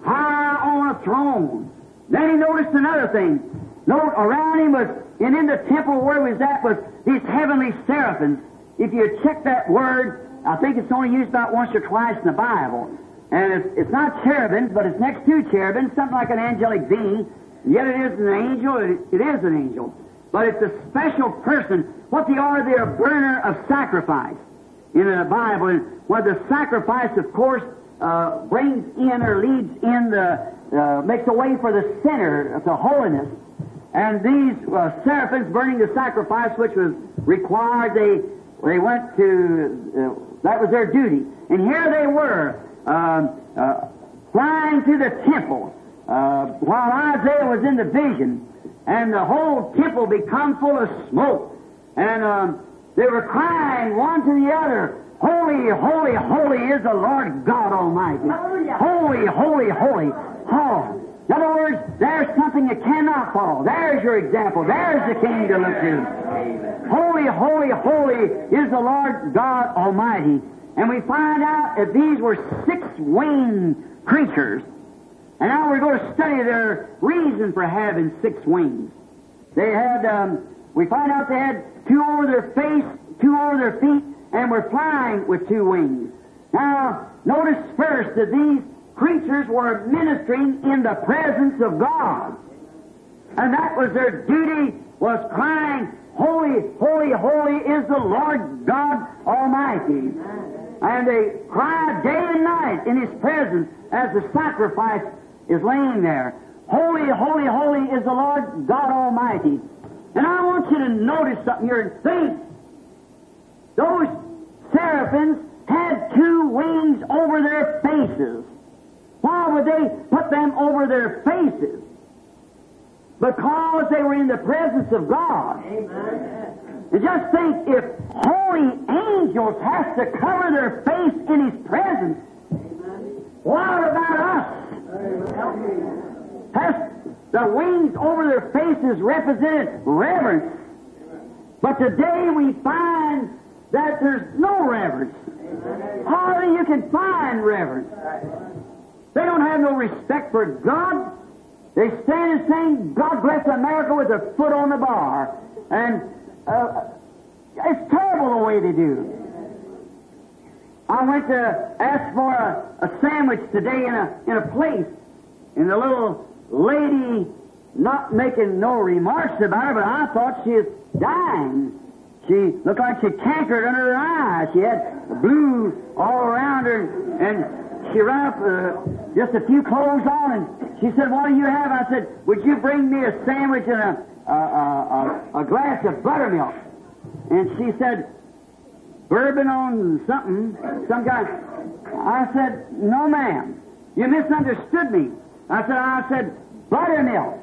high on a throne. Then he noticed another thing. Note, around him was, and in the temple where he was at was these heavenly seraphims. If you check that word, I think it's only used about once or twice in the Bible. And it's, it's not cherubims, but it's next to cherubims, something like an angelic being. Yet it is an angel, it, it is an angel. But it's a special person. What they are, they're a burner of sacrifice in the Bible. And where the sacrifice, of course, uh, brings in or leads in the, uh, makes a way for the sinner to holiness. And these uh, seraphims burning the sacrifice, which was required, they they went to, uh, that was their duty. And here they were, uh, uh, flying to the temple, uh, while Isaiah was in the vision, and the whole temple become full of smoke. And um, they were crying one to the other, Holy, holy, holy is the Lord God Almighty. Holy, holy, holy. Oh. In other words, there's something you cannot follow. There's your example. There's the king to look to. Holy, holy, holy is the Lord God Almighty. And we find out that these were six-winged creatures. And now we're going to study their reason for having six wings. They had, um, we find out they had two over their face, two over their feet, and were flying with two wings. Now, notice first that these creatures were ministering in the presence of God. And that was their duty, was crying, Holy, holy, holy is the Lord God Almighty. And they cried day and night in His presence as the sacrifice is laying there. Holy, holy, holy is the Lord God Almighty. And I want you to notice something here and think. Those seraphims had two wings over their faces. Why would they put them over their faces? Because they were in the presence of God. Amen. And just think, if holy angels have to cover their face in His presence, what about us? Has the wings over their faces represented reverence? But today we find that there's no reverence. Hardly you can find reverence. They don't have no respect for God. They stand and sing, God bless America, with their foot on the bar. And uh, it's terrible the way they do. I went to ask for a, a sandwich today in a, in a place, and the little lady, not making no remarks about her, but I thought she was dying. She looked like she cankered under her eyes. She had blue all around her, and she ran up uh, just a few clothes on, and she said, what do you have? I said, would you bring me a sandwich and a, a, a, a, a glass of buttermilk? And she said, bourbon on something, some kind. I said, no, ma'am. You misunderstood me. I said, I said, buttermilk.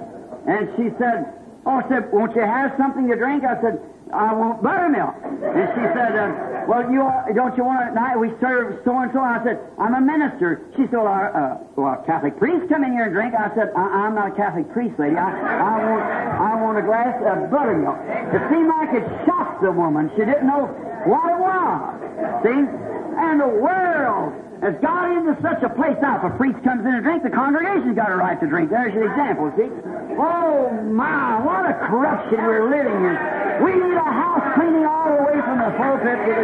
And she said, oh, I said, won't you have something to drink? I said, I want buttermilk. And she said, uh, well, you are, don't you want it at night? We serve so-and-so. I said, I'm a minister. She said, well, uh, well, a Catholic priest come in here and drink. I said, I- I'm not a Catholic priest, lady. I, I, want, I want a glass of buttermilk. It seemed like it shocked the woman. She didn't know what it was. See? And the world has got into such a place. Now, if a priest comes in and drinks, the congregation's got a right to drink. There's your example, see? Oh, my, what a corruption we're living in. We need a house cleaning all the way from the pulpit to the...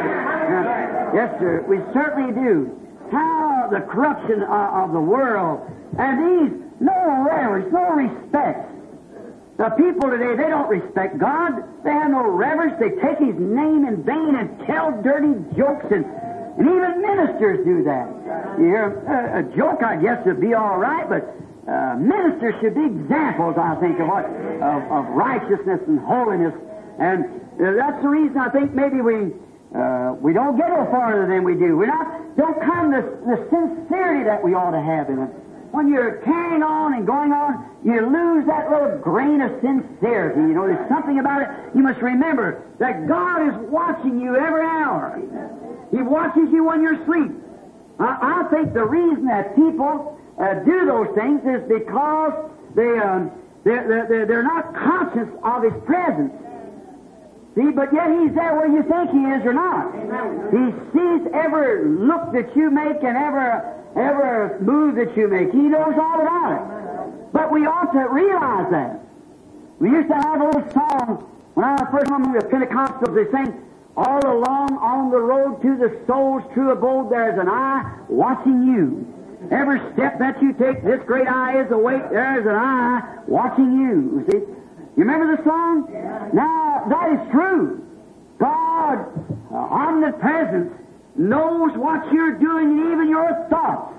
Uh, yes, sir, we certainly do. How the corruption of, of the world. And these, no reverence, no respect. The people today, they don't respect God. They have no reverence. They take His name in vain and tell dirty jokes, and, and even ministers do that. You hear, a, a joke, I guess, would be all right, but uh, ministers should be examples, I think, of what of, of righteousness and holiness. And uh, that's the reason I think maybe we uh, we don't get no farther than we do. We not don't come the the sincerity that we ought to have in it. When you're carrying on and going on, you lose that little grain of sincerity. You know, there's something about it. You must remember that God is watching you every hour. He watches you when you're asleep. I, I think the reason that people uh, do those things is because they, um, they're, they're, they're not conscious of His presence. See, but yet He's there whether you think He is or not. He sees every look that you make and every every move that you make. He knows all about it. But we ought to realize that. We used to have a little song when I first went with the Pentecostals. They sang, all along on the road to the soul's true abode, there's an eye watching you. Every step that you take, this great eye is awake. There's an eye watching you. See? You remember the song? Yeah. Now, that is true. God, uh, omnipresence, knows what you're doing and even your thoughts.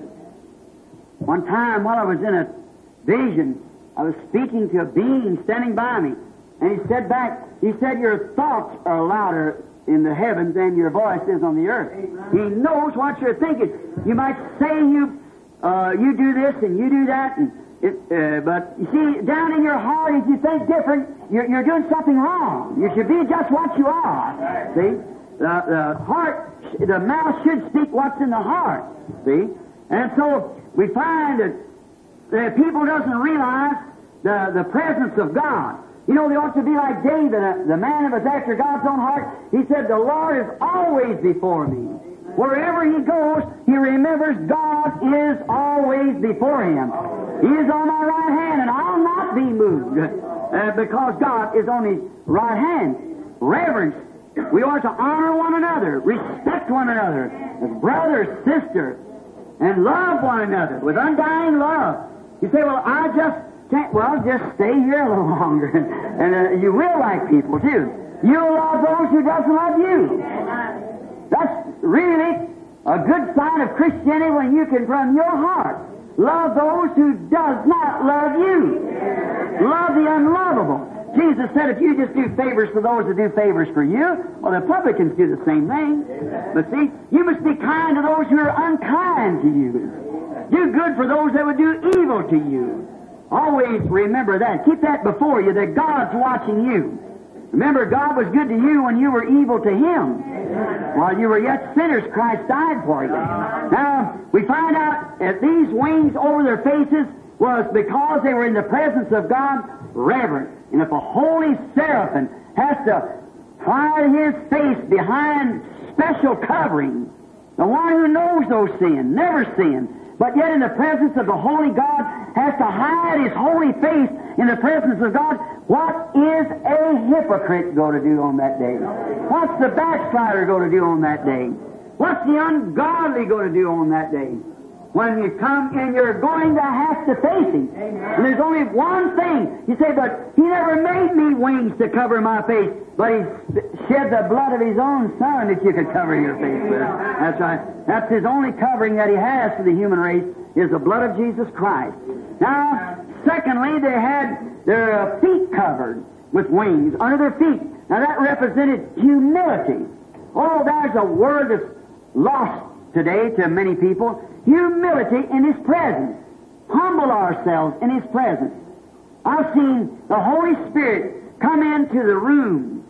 One time while I was in a vision, I was speaking to a being standing by me, and he said back, he said, your thoughts are louder in the heavens than your voice is on the earth. Amen. He knows what you're thinking. You might say you uh, you do this and you do that, and it, uh, but you see, down in your heart, if you think different, you're, you're doing something wrong. You should be just what you are. See? The, the heart, the mouth should speak what's in the heart. See? And so we find that the people doesn't realize the, the presence of God. You know, they ought to be like David, uh, the man that was after God's own heart. He said, the Lord is always before me. Wherever he goes, he remembers God is always before him. He is on my right hand, and I'll not be moved, uh, because God is on his right hand. Reverence. We ought to honor one another, respect one another as brother, sister, and love one another with undying love. You say, well, I just can't, well, just stay here a little longer. And uh, you will like people, too. You'll love those who doesn't love you. That's really a good sign of Christianity when you can, from your heart, love those who does not love you. Love the unlovable. Jesus said if you just do favors for those that do favors for you, well, the publicans do the same thing. But see, you must be kind to those who are unkind to you. Do good for those that would do evil to you. Always remember that. Keep that before you, that God's watching you. Remember, God was good to you when you were evil to Him. While you were yet sinners, Christ died for you. Now, we find out that these wings over their faces was because they were in the presence of God, reverent. And if a holy seraphim has to hide his face behind special covering, the one who knows those sins, never sinned, but yet in the presence of the holy God has to hide his holy face in the presence of God, what is a hypocrite going to do on that day? What's the backslider going to do on that day? What's the ungodly going to do on that day? When you come and you're going to have to face Him. And there's only one thing. You say, but He never made me wings to cover my face, but He shed the blood of His own Son that you could cover your face with. That's right. That's His only covering that He has for the human race, is the blood of Jesus Christ. Now, secondly, they had their feet covered with wings under their feet. Now, that represented humility. Oh, there's a word that's lost today to many people. Humility in His presence. Humble ourselves in His presence. I've seen the Holy Spirit come into the room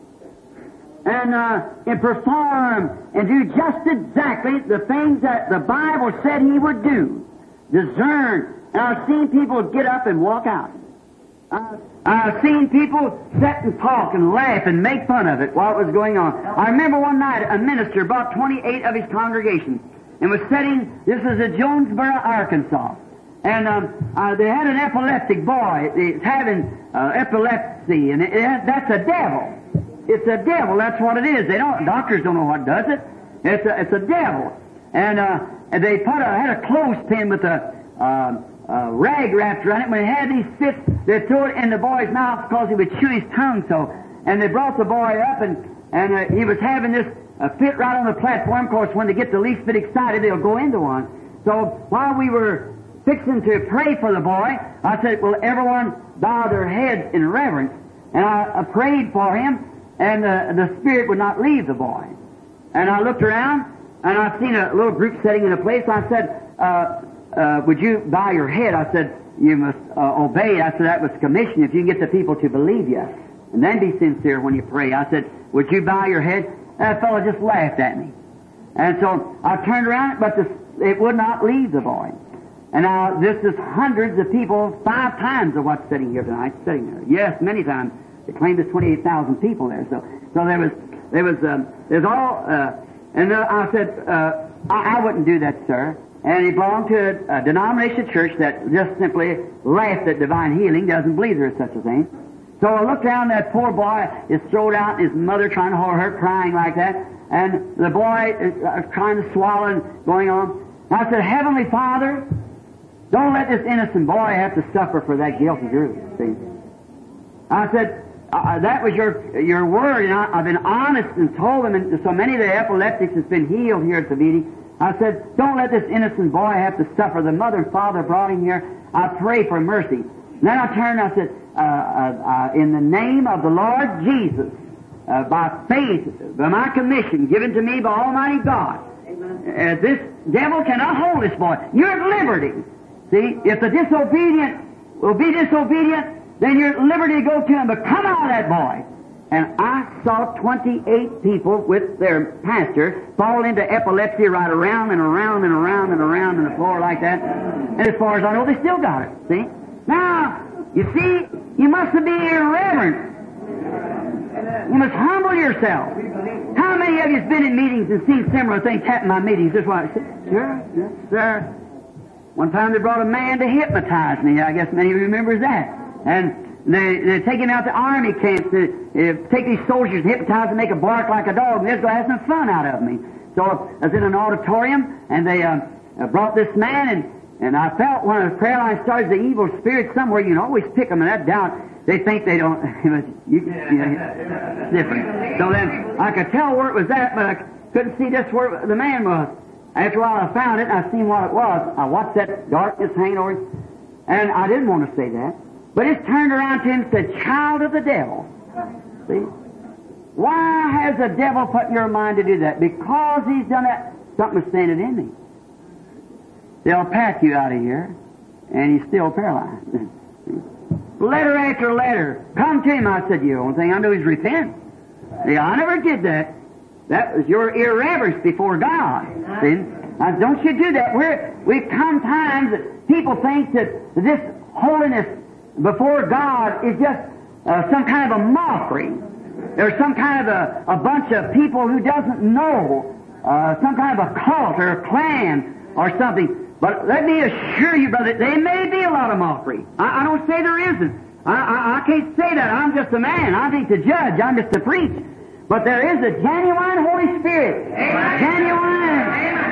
and, uh, and perform and do just exactly the things that the Bible said He would do. Discern. And I've seen people get up and walk out. Uh, I've seen people sit and talk and laugh and make fun of it while it was going on. I remember one night a minister brought twenty-eight of his congregation and was sitting, this is at Jonesboro, Arkansas. And um, uh, they had an epileptic boy. He's having uh, epilepsy, and it, it, that's a devil. It's a devil, that's what it is. They don't, doctors don't know what does it. It's a, it's a devil. And, uh, and they put a, had a clothespin with a uh, uh, rag wrapped around it. When they had these fits, they threw it in the boy's mouth because he would chew his tongue so. And they brought the boy up, and, and uh, he was having this a fit right on the platform. Of course, when they get the least bit excited, they'll go into one. So while we were fixing to pray for the boy, I said, well, everyone bow their heads in reverence. And I, I prayed for him, and uh, the Spirit would not leave the boy. And I looked around, and I seen a little group sitting in a place. I said, uh, uh, would you bow your head? I said, you must uh, obey. I said, that was commission, if you can get the people to believe you. And then be sincere when you pray. I said, would you bow your head? That fellow just laughed at me. And so I turned around, but the, it would not leave the boy. And now this is hundreds of people, five times of what's sitting here tonight, sitting there. Yes, many times. They claimed there's twenty-eight thousand people there. So, so there was, there was, um, there's all, uh, and uh, I said, uh, I, I wouldn't do that, sir. and he belonged to a, a denomination church that just simply laughed at divine healing, doesn't believe there is such a thing. So I looked down, that poor boy is thrown out, his mother trying to hold her, crying like that, and the boy is uh, trying to swallow and going on. And I said, Heavenly Father, don't let this innocent boy have to suffer for that guilt of yours. See? I said, uh, that was your your word, and I, I've been honest and told them, and so many of the epileptics has been healed here at the meeting. I said, don't let this innocent boy have to suffer. The mother and father brought him here. I pray for mercy. And then I turned and I said, uh, uh, uh, in the name of the Lord Jesus, uh, by faith, by my commission given to me by Almighty God, uh, this devil cannot hold this boy. You're at liberty. See, if the disobedient will be disobedient, then you're at liberty to go to him, but come out of that boy. And I saw twenty-eight people with their pastor fall into epilepsy right around and around and around and around on the floor like that. And as far as I know, they still got it. See? Now, you see, you mustn't be irreverent. You must humble yourself. How many of you have been in meetings and seen similar things happen in my meetings? This is what I said. Sure, yes, sir. One time they brought a man to hypnotize me. I guess many of you remember that. And they, they take him out to army camps to uh, take these soldiers, hypnotize and make them bark like a dog, and they're going to have some fun out of me. So I was in an auditorium, and they uh, brought this man, and, and I felt when the prayer line started, the evil spirit somewhere, you can always pick them, and that doubt, they think they don't, you, you know, it's different. So then I could tell where it was at, but I couldn't see just where the man was. After a while I found it, and I seen what it was. I watched that darkness hanging over it, and I didn't want to say that. But it turned around to him and said, child of the devil. See? Why has the devil put in your mind to do that? Because he's done that. Something's standing in me. They'll pack you out of here, and he's still paralyzed. Letter after letter. Come to him, I said. The only thing I do is repent. See, I never did that. That was your irreverence before God. See? Now, don't you do that. We're, we come times that people think that this holiness before God is just uh, some kind of a mockery. There's some kind of a, a bunch of people who doesn't know, uh, some kind of a cult or a clan or something. But let me assure you, brother, there may be a lot of mockery. I, I don't say there isn't. I, I, I can't say that. I'm just a man. I ain't the judge. I'm just the preach. But there is a genuine Holy Spirit. Amen. Genuine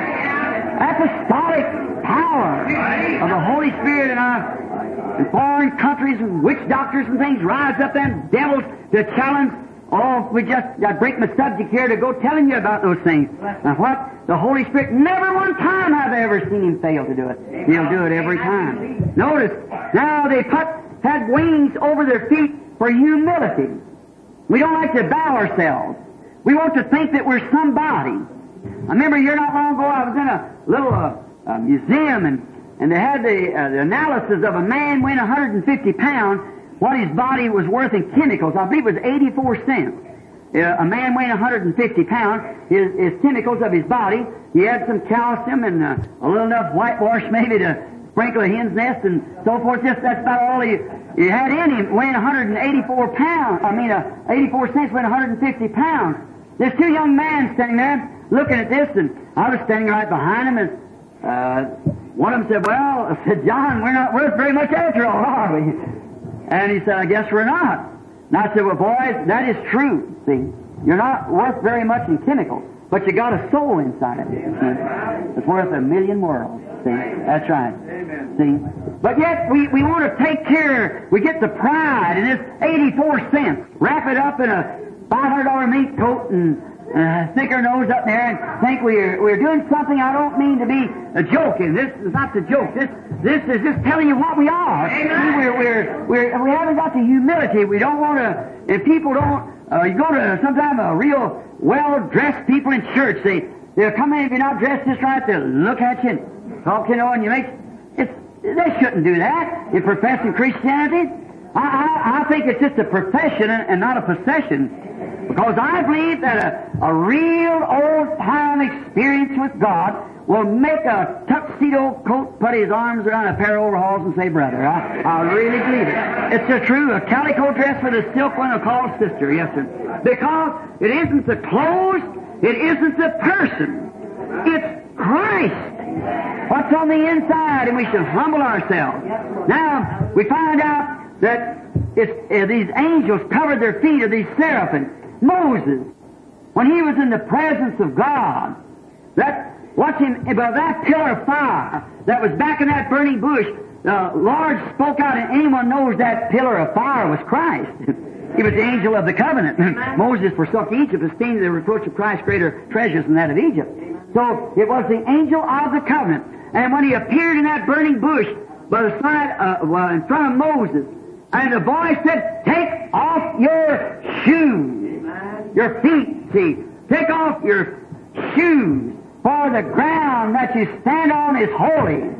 Amen. Apostolic power of the Holy Spirit, and I. In foreign countries and witch doctors and things rise up them devils to challenge. Oh, we just I break my subject here to go telling you about those things. Now what? The Holy Spirit, never one time have I ever seen Him fail to do it. He'll do it every time. Notice, now they put, had wings over their feet for humility. We don't like to bow ourselves. We want to think that we're somebody. I remember here not long ago I was in a little uh, uh, museum and And they had the, uh, the analysis of a man weighing one hundred fifty pounds, what his body was worth in chemicals. I believe it was eighty-four cents. Uh, a man weighing one hundred fifty pounds, his, his chemicals of his body, he had some calcium and uh, a little enough whitewash maybe to sprinkle a hen's nest and so forth. Just that's about all he, he had in him, weighing one hundred eighty-four pounds. I mean, uh, eighty-four cents weighing one hundred fifty pounds. There's two young men standing there looking at this, and I was standing right behind him as uh, one of them said, well, I said, John, we're not worth very much after all, are we? And he said, I guess we're not. And I said, well, boys, that is true, see. You're not worth very much in chemicals, but you got a soul inside of you. It's worth a million worlds, see. That's right. See. But yet, we, we want to take care, we get the pride in this eighty-four cents, wrap it up in a five hundred dollar meat coat and Uh, stick our nose up there and think we're we're doing something. I don't mean to be a joking. This is not the joke. This this is just telling you what we are. Amen. We're we're we're we haven't got the humility. We don't want to. If people don't, uh, you go to sometime a real well dressed people in church. They they'll come in if you're not dressed just right. They'll look at you and talk, you know, and you make it's. They shouldn't do that in professing Christianity. I I, I think it's just a profession and, and not a possession. Because I believe that a, a real old-time experience with God will make a tuxedo coat put his arms around a pair of overalls and say, brother, I, I really believe it. It's the true. A calico dress with a silk one will call sister, yes, sir. Because it isn't the clothes, it isn't the person. It's Christ. What What's on the inside, and we should humble ourselves. Now, we find out that it's, uh, these angels covered their feet, or these seraphim. Moses, when he was in the presence of God, that, watch him, above that pillar of fire that was back in that burning bush, the Lord spoke out, and anyone knows that pillar of fire was Christ. He was the angel of the covenant. Moses forsook Egypt, esteemed the reproach of Christ greater treasures than that of Egypt. So it was the angel of the covenant. And when he appeared in that burning bush by the side, uh, well, in front of Moses, and the voice said, "Take off your shoes, your feet, see, take off your shoes, for the ground that you stand on is holy."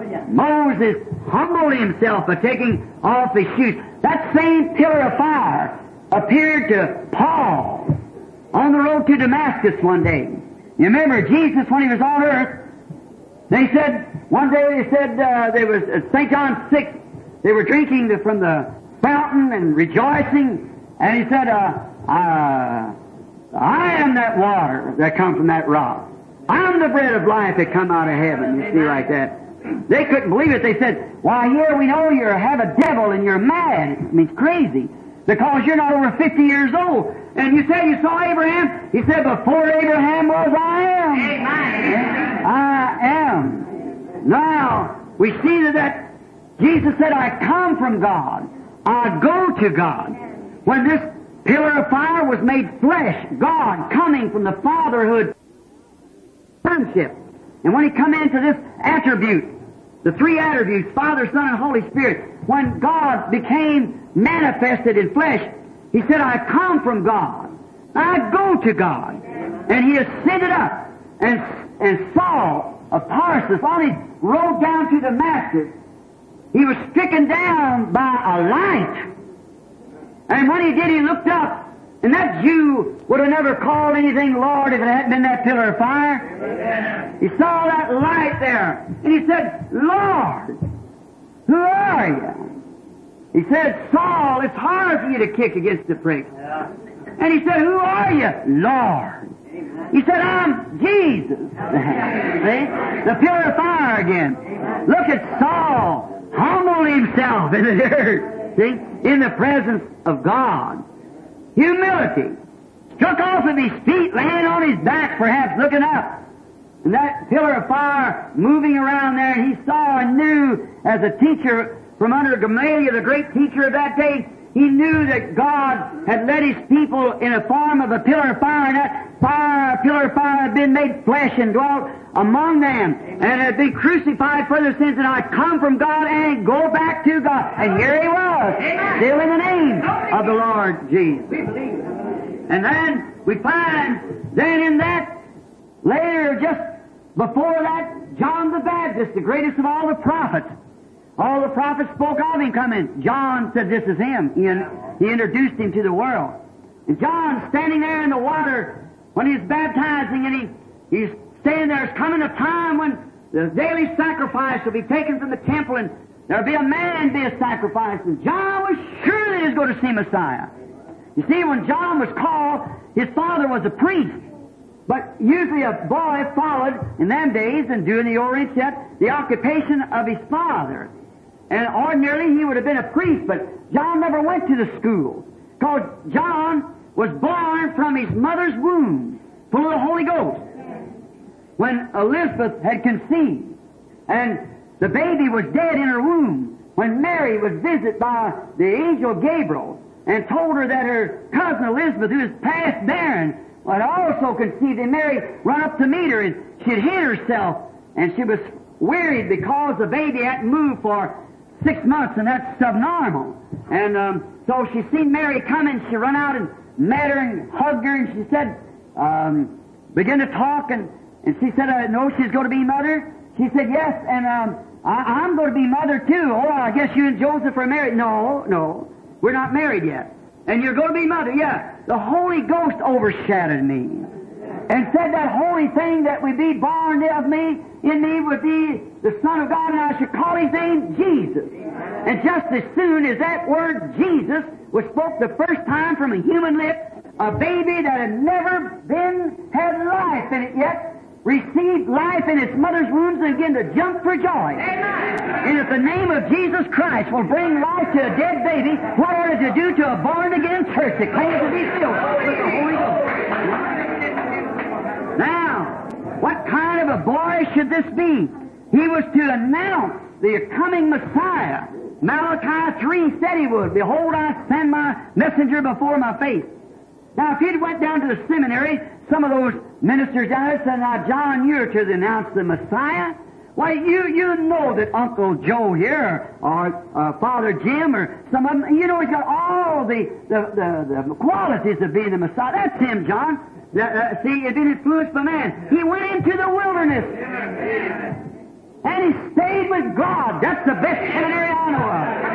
Moses humbled himself by taking off his shoes. That same pillar of fire appeared to Paul on the road to Damascus one day. You remember Jesus when he was on earth? They said, one day they said, uh, there was, uh, Saint John six, they were drinking the, from the fountain and rejoicing, and he said, uh, uh, I am that water that comes from that rock. I'm the bread of life that come out of heaven, you see, like that. They couldn't believe it. They said, "Why, here we know you have a devil and you're mad." It means crazy, because you're not over fifty years old. And you say you saw Abraham? He said, "Before Abraham was, I am." Amen. I am. Now, we see that, that Jesus said, "I come from God. I go to God." When this pillar of fire was made flesh, God coming from the fatherhood sonship. And when he come into this attribute, the three attributes, Father, Son, and Holy Spirit, when God became manifested in flesh, he said, "I come from God. I go to God." And he ascended up, and, and Saul of Tarsus, on his road down to Damascus, he was stricken down by a light. And when he did, he looked up, and that Jew would have never called anything Lord if it hadn't been that pillar of fire. Amen. He saw that light there, and he said, "Lord, who are you?" He said, "Saul, it's hard for you to kick against the pricks." Yeah. And he said, "Who are you?" "Lord." Amen. He said, "I'm Jesus." See? The pillar of fire again. Amen. Look at Saul humble himself in the dirt. See? In the presence of God. Humility. Struck off of his feet, laying on his back, perhaps looking up. And that pillar of fire moving around there, and he saw and knew, as a teacher from under Gamaliel, the great teacher of that day, he knew that God had led his people in a form of a pillar of fire, and that fire, pillar of fire had been made flesh and dwelt among them, and had been crucified for their sins, and I come from God and go back to God. And here he was, still in the name of the Lord Jesus. And then we find, then in that, later, just before that, John the Baptist, the greatest of all the prophets. All the prophets spoke of him coming. John said, "This is him." He, he introduced him to the world. And John, standing there in the water when he's baptizing, and he, he's standing there, it's coming a time when the daily sacrifice will be taken from the temple, and there'll be a man be a sacrifice. And John was sure that he was going to see Messiah. You see, when John was called, his father was a priest. But usually a boy followed, in them days, and during the Orient yet, the occupation of his father. And ordinarily he would have been a priest, but John never went to the school. Because John was born from his mother's womb, full of the Holy Ghost. When Elizabeth had conceived, and the baby was dead in her womb, when Mary was visited by the angel Gabriel, and told her that her cousin Elizabeth, who was past barren, had also conceived, and Mary run up to meet her, and she'd hid herself, and she was wearied because the baby hadn't moved for six months, and that's subnormal. And um, so she seen Mary coming, she run out and met her and hugged her, and she said, um, began to talk, and, and she said, uh, "No, she's going to be mother?" She said, "Yes, and um, I, I'm going to be mother too." "Oh, I guess you and Joseph are married." "No, no, we're not married yet." "And you're going to be mother?" "Yeah." "The Holy Ghost overshadowed me and said that holy thing that would be born of me, in me would be the Son of God, and I should call his name Jesus." And just as soon as that word Jesus was spoke the first time from a human lip, a baby that had never been, had life in it yet, received life in its mother's wombs and began to jump for joy. Amen. And if the name of Jesus Christ will bring life to a dead baby, what ought it to do to a born-again church that claims to be filled with the Holy Ghost? Now, what kind of a boy should this be? He was to announce the coming Messiah. Malachi three said he would. Behold, I send my messenger before my face. Now, if he'd went down to the seminary, some of those ministers down there said, now, John, you're to announce the Messiah. Why, you you know that Uncle Joe here, or uh, Father Jim, or some of them, you know, he's got all the, the, the, the qualities of being the Messiah. That's him, John. Uh, uh, see, he'd been influenced by man. He went into the wilderness. And he stayed with God. That's the best seminary I know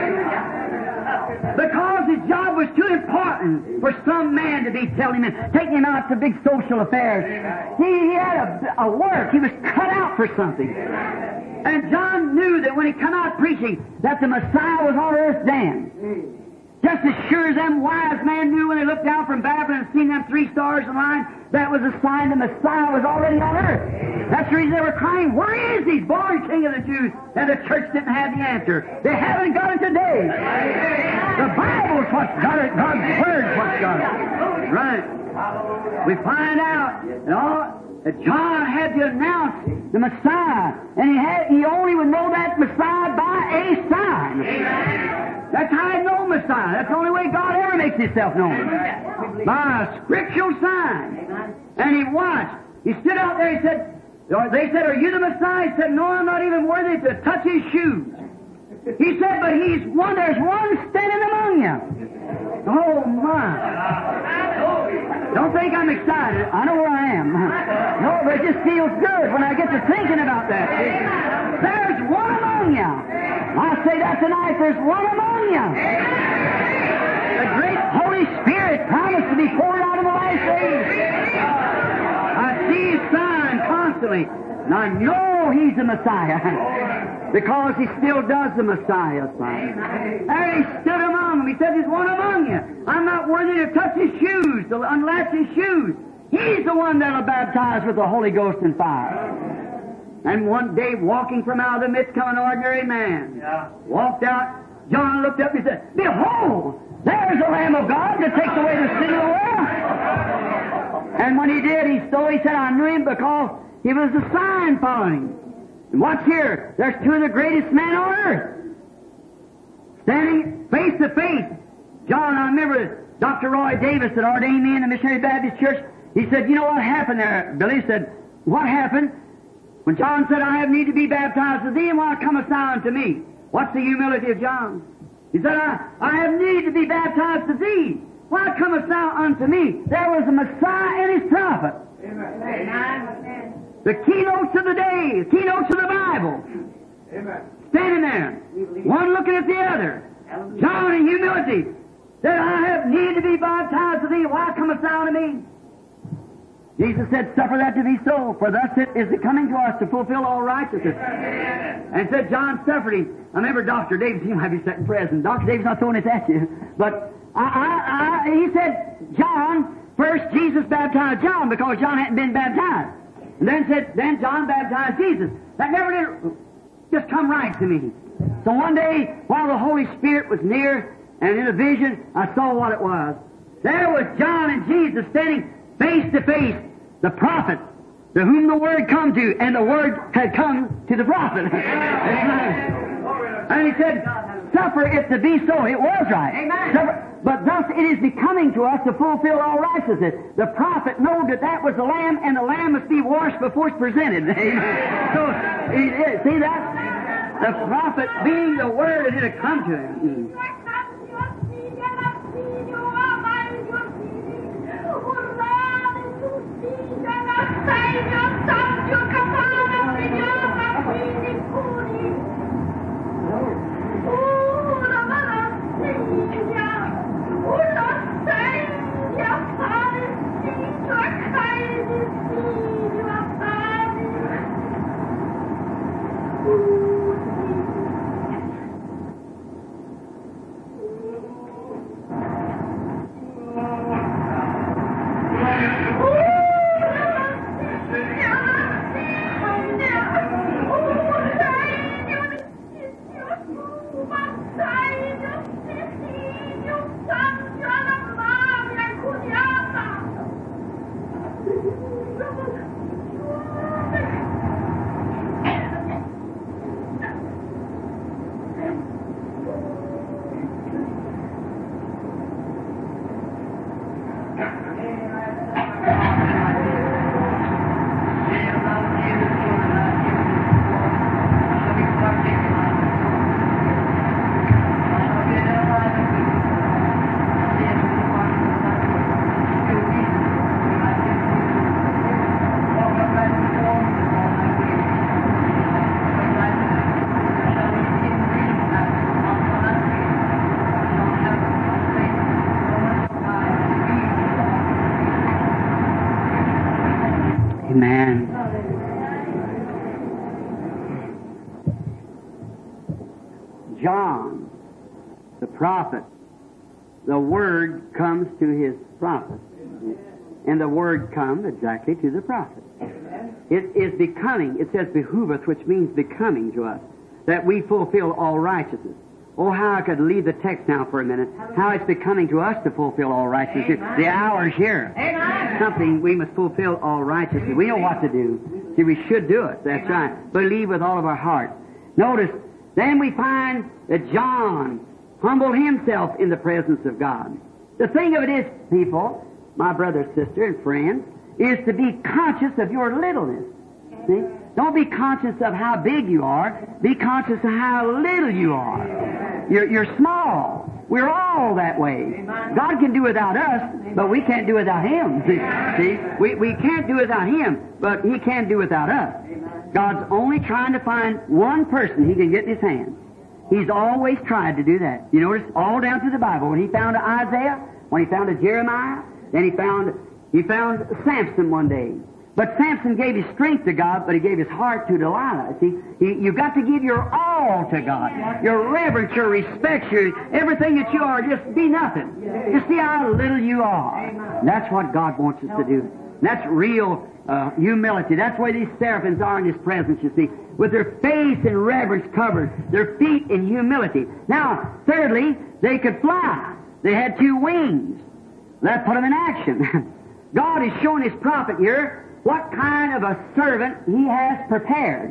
of. Because his job was too important for some man to be telling him, taking him out to big social affairs. He, he had a, a work. He was cut out for something. And John knew that when he come out preaching, that the Messiah was on earth then. Just as sure as them wise men knew when they looked down from Babylon and seen them three stars in line, that was a sign the Messiah was already on earth. That's the reason they were crying, where is he, born King of the Jews? And the church didn't have the answer. They haven't got it today. The Bible's what's got it. God's Word's what's got it. Right. We find out that, all, that John had to announce the Messiah. And he had he only would know that Messiah by a sign. That's how I know Messiah. That's the only way God ever makes Himself known. By a scriptural sign. And he watched. He stood out there, he said, they said, are you the Messiah? He said, no, I'm not even worthy to touch His shoes. He said, but He's one, there's one standing among you. Oh, my. Don't think I'm excited. I know where I am. No, but it just feels good when I get to thinking about that. There's one among you. I say that tonight, there's one among you. The great Holy Spirit promised to be poured out in the last days. I see His sign constantly, and I know He's the Messiah, because He still does the Messiah sign. There He stood among them. He said, there's one among you. I'm not worthy to touch His shoes, to unlatch His shoes. He's the one that'll baptize with the Holy Ghost and fire. And one day, walking from out of the midst, come an ordinary man. Yeah. Walked out. John looked up and he said, behold, there's the Lamb of God that takes away the sin of the world. And when he did, he stole. He said, I knew him because he was a sign following him. And watch here. There's two of the greatest men on earth. Standing face to face. John, I remember Doctor Roy Davis that ordained me in the Missionary Baptist Church. He said, you know what happened there? Billy said, what happened? When John said, I have need to be baptized with thee, and why comest thou unto me? What's the humility of John? He said, I, I have need to be baptized to thee. Why comest thou unto me? There was a Messiah and His prophet. Amen. The keynotes of the day, the keynotes of the Bible. Amen. Standing there, one looking at the other. John in humility said, I have need to be baptized to thee. Why comest thou unto me? Jesus said, suffer that to be so, for thus it is it coming to us to fulfill all righteousness. And said, John suffered him. I remember Doctor Davis, you might be sitting present. Doctor Davis not throwing it at you. But I, I, I, he said, John, first Jesus baptized John because John hadn't been baptized. And then said, then John baptized Jesus. That never did just come right to me. So one day, while the Holy Spirit was near, and in a vision, I saw what it was. There was John and Jesus standing face to face, the prophet, to whom the Word come to, and the Word had come to the prophet. And he said, suffer it to be so. It was right. Suffer, but thus it is becoming to us to fulfill all righteousness. The prophet knew that that was the Lamb, and the Lamb must be washed before it's presented. Amen. So, he, see that? The prophet being the Word, and it had come to him. prophet. The Word comes to his prophet. And the Word comes exactly to the prophet. It is becoming, it says behooveth, which means becoming to us, that we fulfill all righteousness. Oh, how I could leave the text now for a minute. How it's becoming to us to fulfill all righteousness. Amen. The hour's here. Amen. Something we must fulfill all righteousness. We know what to do. See, we should do it. That's right. Believe with all of our heart. Notice, then we find that John humbled himself in the presence of God. The thing of it is, people, my brother, sister, and friends, is to be conscious of your littleness. See? Don't be conscious of how big you are. Be conscious of how little you are. You're, you're small. We're all that way. God can do without us, but we can't do without Him. See, see? We, we can't do without Him, but He can do without us. God's only trying to find one person He can get in His hand. He's always tried to do that. You notice all down through the Bible. When He found Isaiah, when He found a Jeremiah, then He found He found Samson one day. But Samson gave his strength to God, but he gave his heart to Delilah. See, you, you've got to give your all to God. Your reverence, your respect, your everything that you are, just be nothing. Just see how little you are. That's what God wants us to do. That's real uh, humility. That's why these seraphims are in His presence, you see, with their face in reverence covered, their feet in humility. Now, thirdly, they could fly. They had two wings. That put them in action. God is showing His prophet here what kind of a servant He has prepared.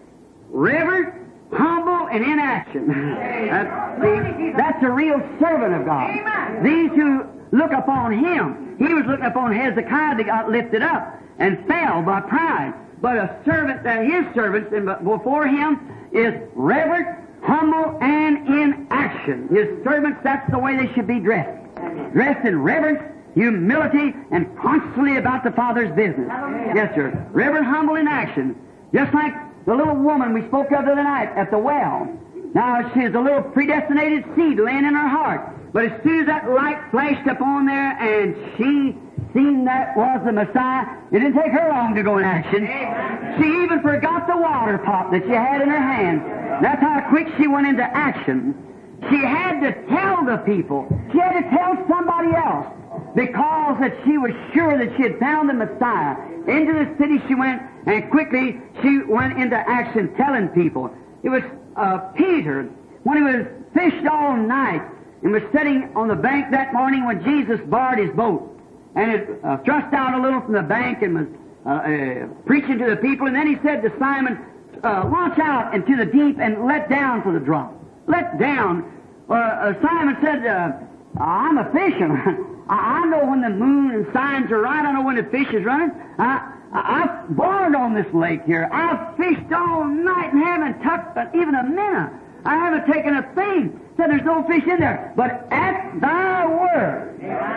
Reverent, humble, and in action. That's, see, that's a real servant of God. Amen. These who look upon Him, He was looking upon Hezekiah that got lifted up and fell by pride. But a servant, that His servants and before Him is reverent, humble, and in action. His servants, that's the way they should be dressed. Dressed in reverence, humility, and constantly about the Father's business. Yes, sir. Reverent, humble in action. Just like the little woman we spoke of the other night at the well. Now, she is a little predestinated seed laying in her heart. But as soon as that light flashed upon there and she seen that was the Messiah, it didn't take her long to go in action. She even forgot the water pot that she had in her hand. That's how quick she went into action. She had to tell the people. She had to tell somebody else. Because that she was sure that she had found the Messiah. Into the city she went, and quickly she went into action telling people. It was uh, Peter, when he was fished all night, and was sitting on the bank that morning when Jesus barred his boat. And it uh, thrust out a little from the bank and was uh, uh, preaching to the people. And then he said to Simon, uh, launch out into the deep and let down for the drop. Let down. Uh, uh, Simon said, uh, I'm a fisherman. I know when the moon and signs are right. I know when the fish is running. I, I, I've born on this lake here. I've fished all night and haven't touched even a minute. I haven't taken a thing. Said there's no fish in there. But at Thy word,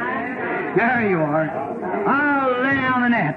there you are. I'll lay down the net.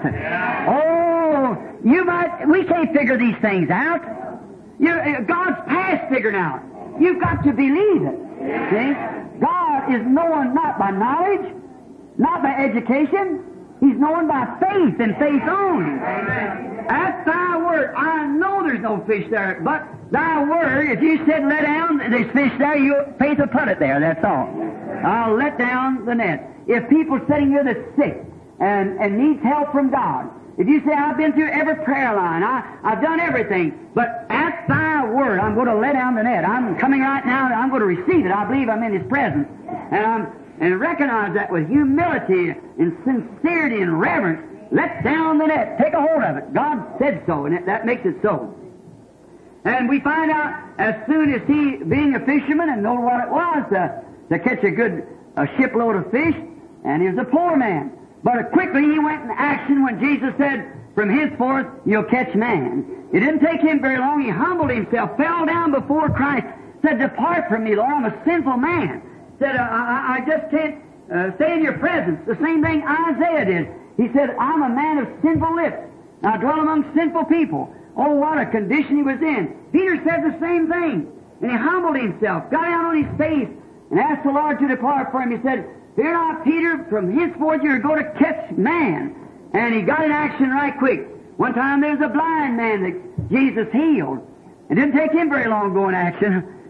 Oh, you might. We can't figure these things out. You're, God's past figuring out. You've got to believe it. See? God is known not by knowledge, not by education. He's known by faith and faith only. At Thy word, I know there's no fish there, but Thy word, if you said let down, there's fish there, your faith will put it there, that's all. I'll let down the net. If people sitting here that's sick and, and needs help from God, if you say, I've been through every prayer line, I, I've done everything, but at Thy word, I'm going to let down the net. I'm coming right now, and I'm going to receive it. I believe I'm in His presence. And I'm, and recognize that with humility and sincerity and reverence, let down the net. Take a hold of it. God said so, and it, that makes it so. And we find out as soon as he, being a fisherman, and know what it was to, to catch a good a shipload of fish, and he was a poor man. But quickly he went in action when Jesus said, from henceforth you'll catch man. It didn't take him very long. He humbled himself, fell down before Christ, said, depart from me, Lord, I'm a sinful man. Said, I, I, I just can't uh, stay in your presence. The same thing Isaiah did. He said, I'm a man of sinful lips. I dwell among sinful people. Oh, what a condition he was in. Peter said the same thing. And he humbled himself, got down on his face, and asked the Lord to depart from him. He said, fear not, Peter, from henceforth you're going to catch man. And he got in action right quick. One time there was a blind man that Jesus healed. It didn't take him very long to go in action.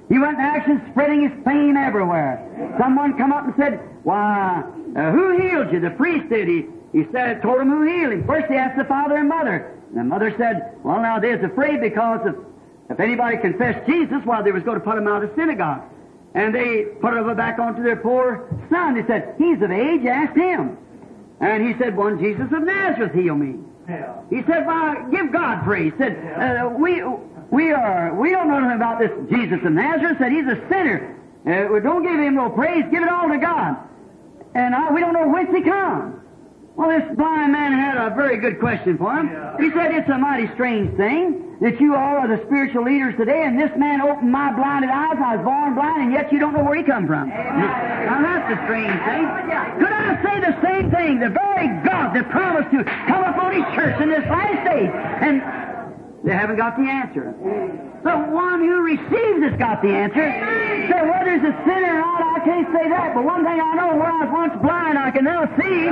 He went in action, spreading his fame everywhere. Someone come up and said, "Why, uh, who healed you?" The priest did. He, he said, told him who healed him. First he asked the father and mother. And the mother said, "Well, now they was afraid because if, if anybody confessed Jesus, well, they was going to put him out of the synagogue." And they put it back onto their poor son. They said, "He's of age, ask him." And he said, "One Jesus of Nazareth heal me." Yeah. He said, "Well, give God praise." He said, uh, we... We are, we don't know nothing about this Jesus of Nazareth. Said he's a sinner. Uh, well, don't give him no praise. Give it all to God. And I, we don't know whence he comes. Well, this blind man had a very good question for him. Yeah. He said, "It's a mighty strange thing that you all are the spiritual leaders today, and this man opened my blinded eyes. I was born blind, and yet you don't know where he come from." Now, that's a strange thing. Could I say the same thing? The very God that promised to come upon his church in this last day, and they haven't got the answer. The one who receives has got the answer. So whether it's a sinner or not, I can't say that. But one thing I know, where I was once blind, I can now see.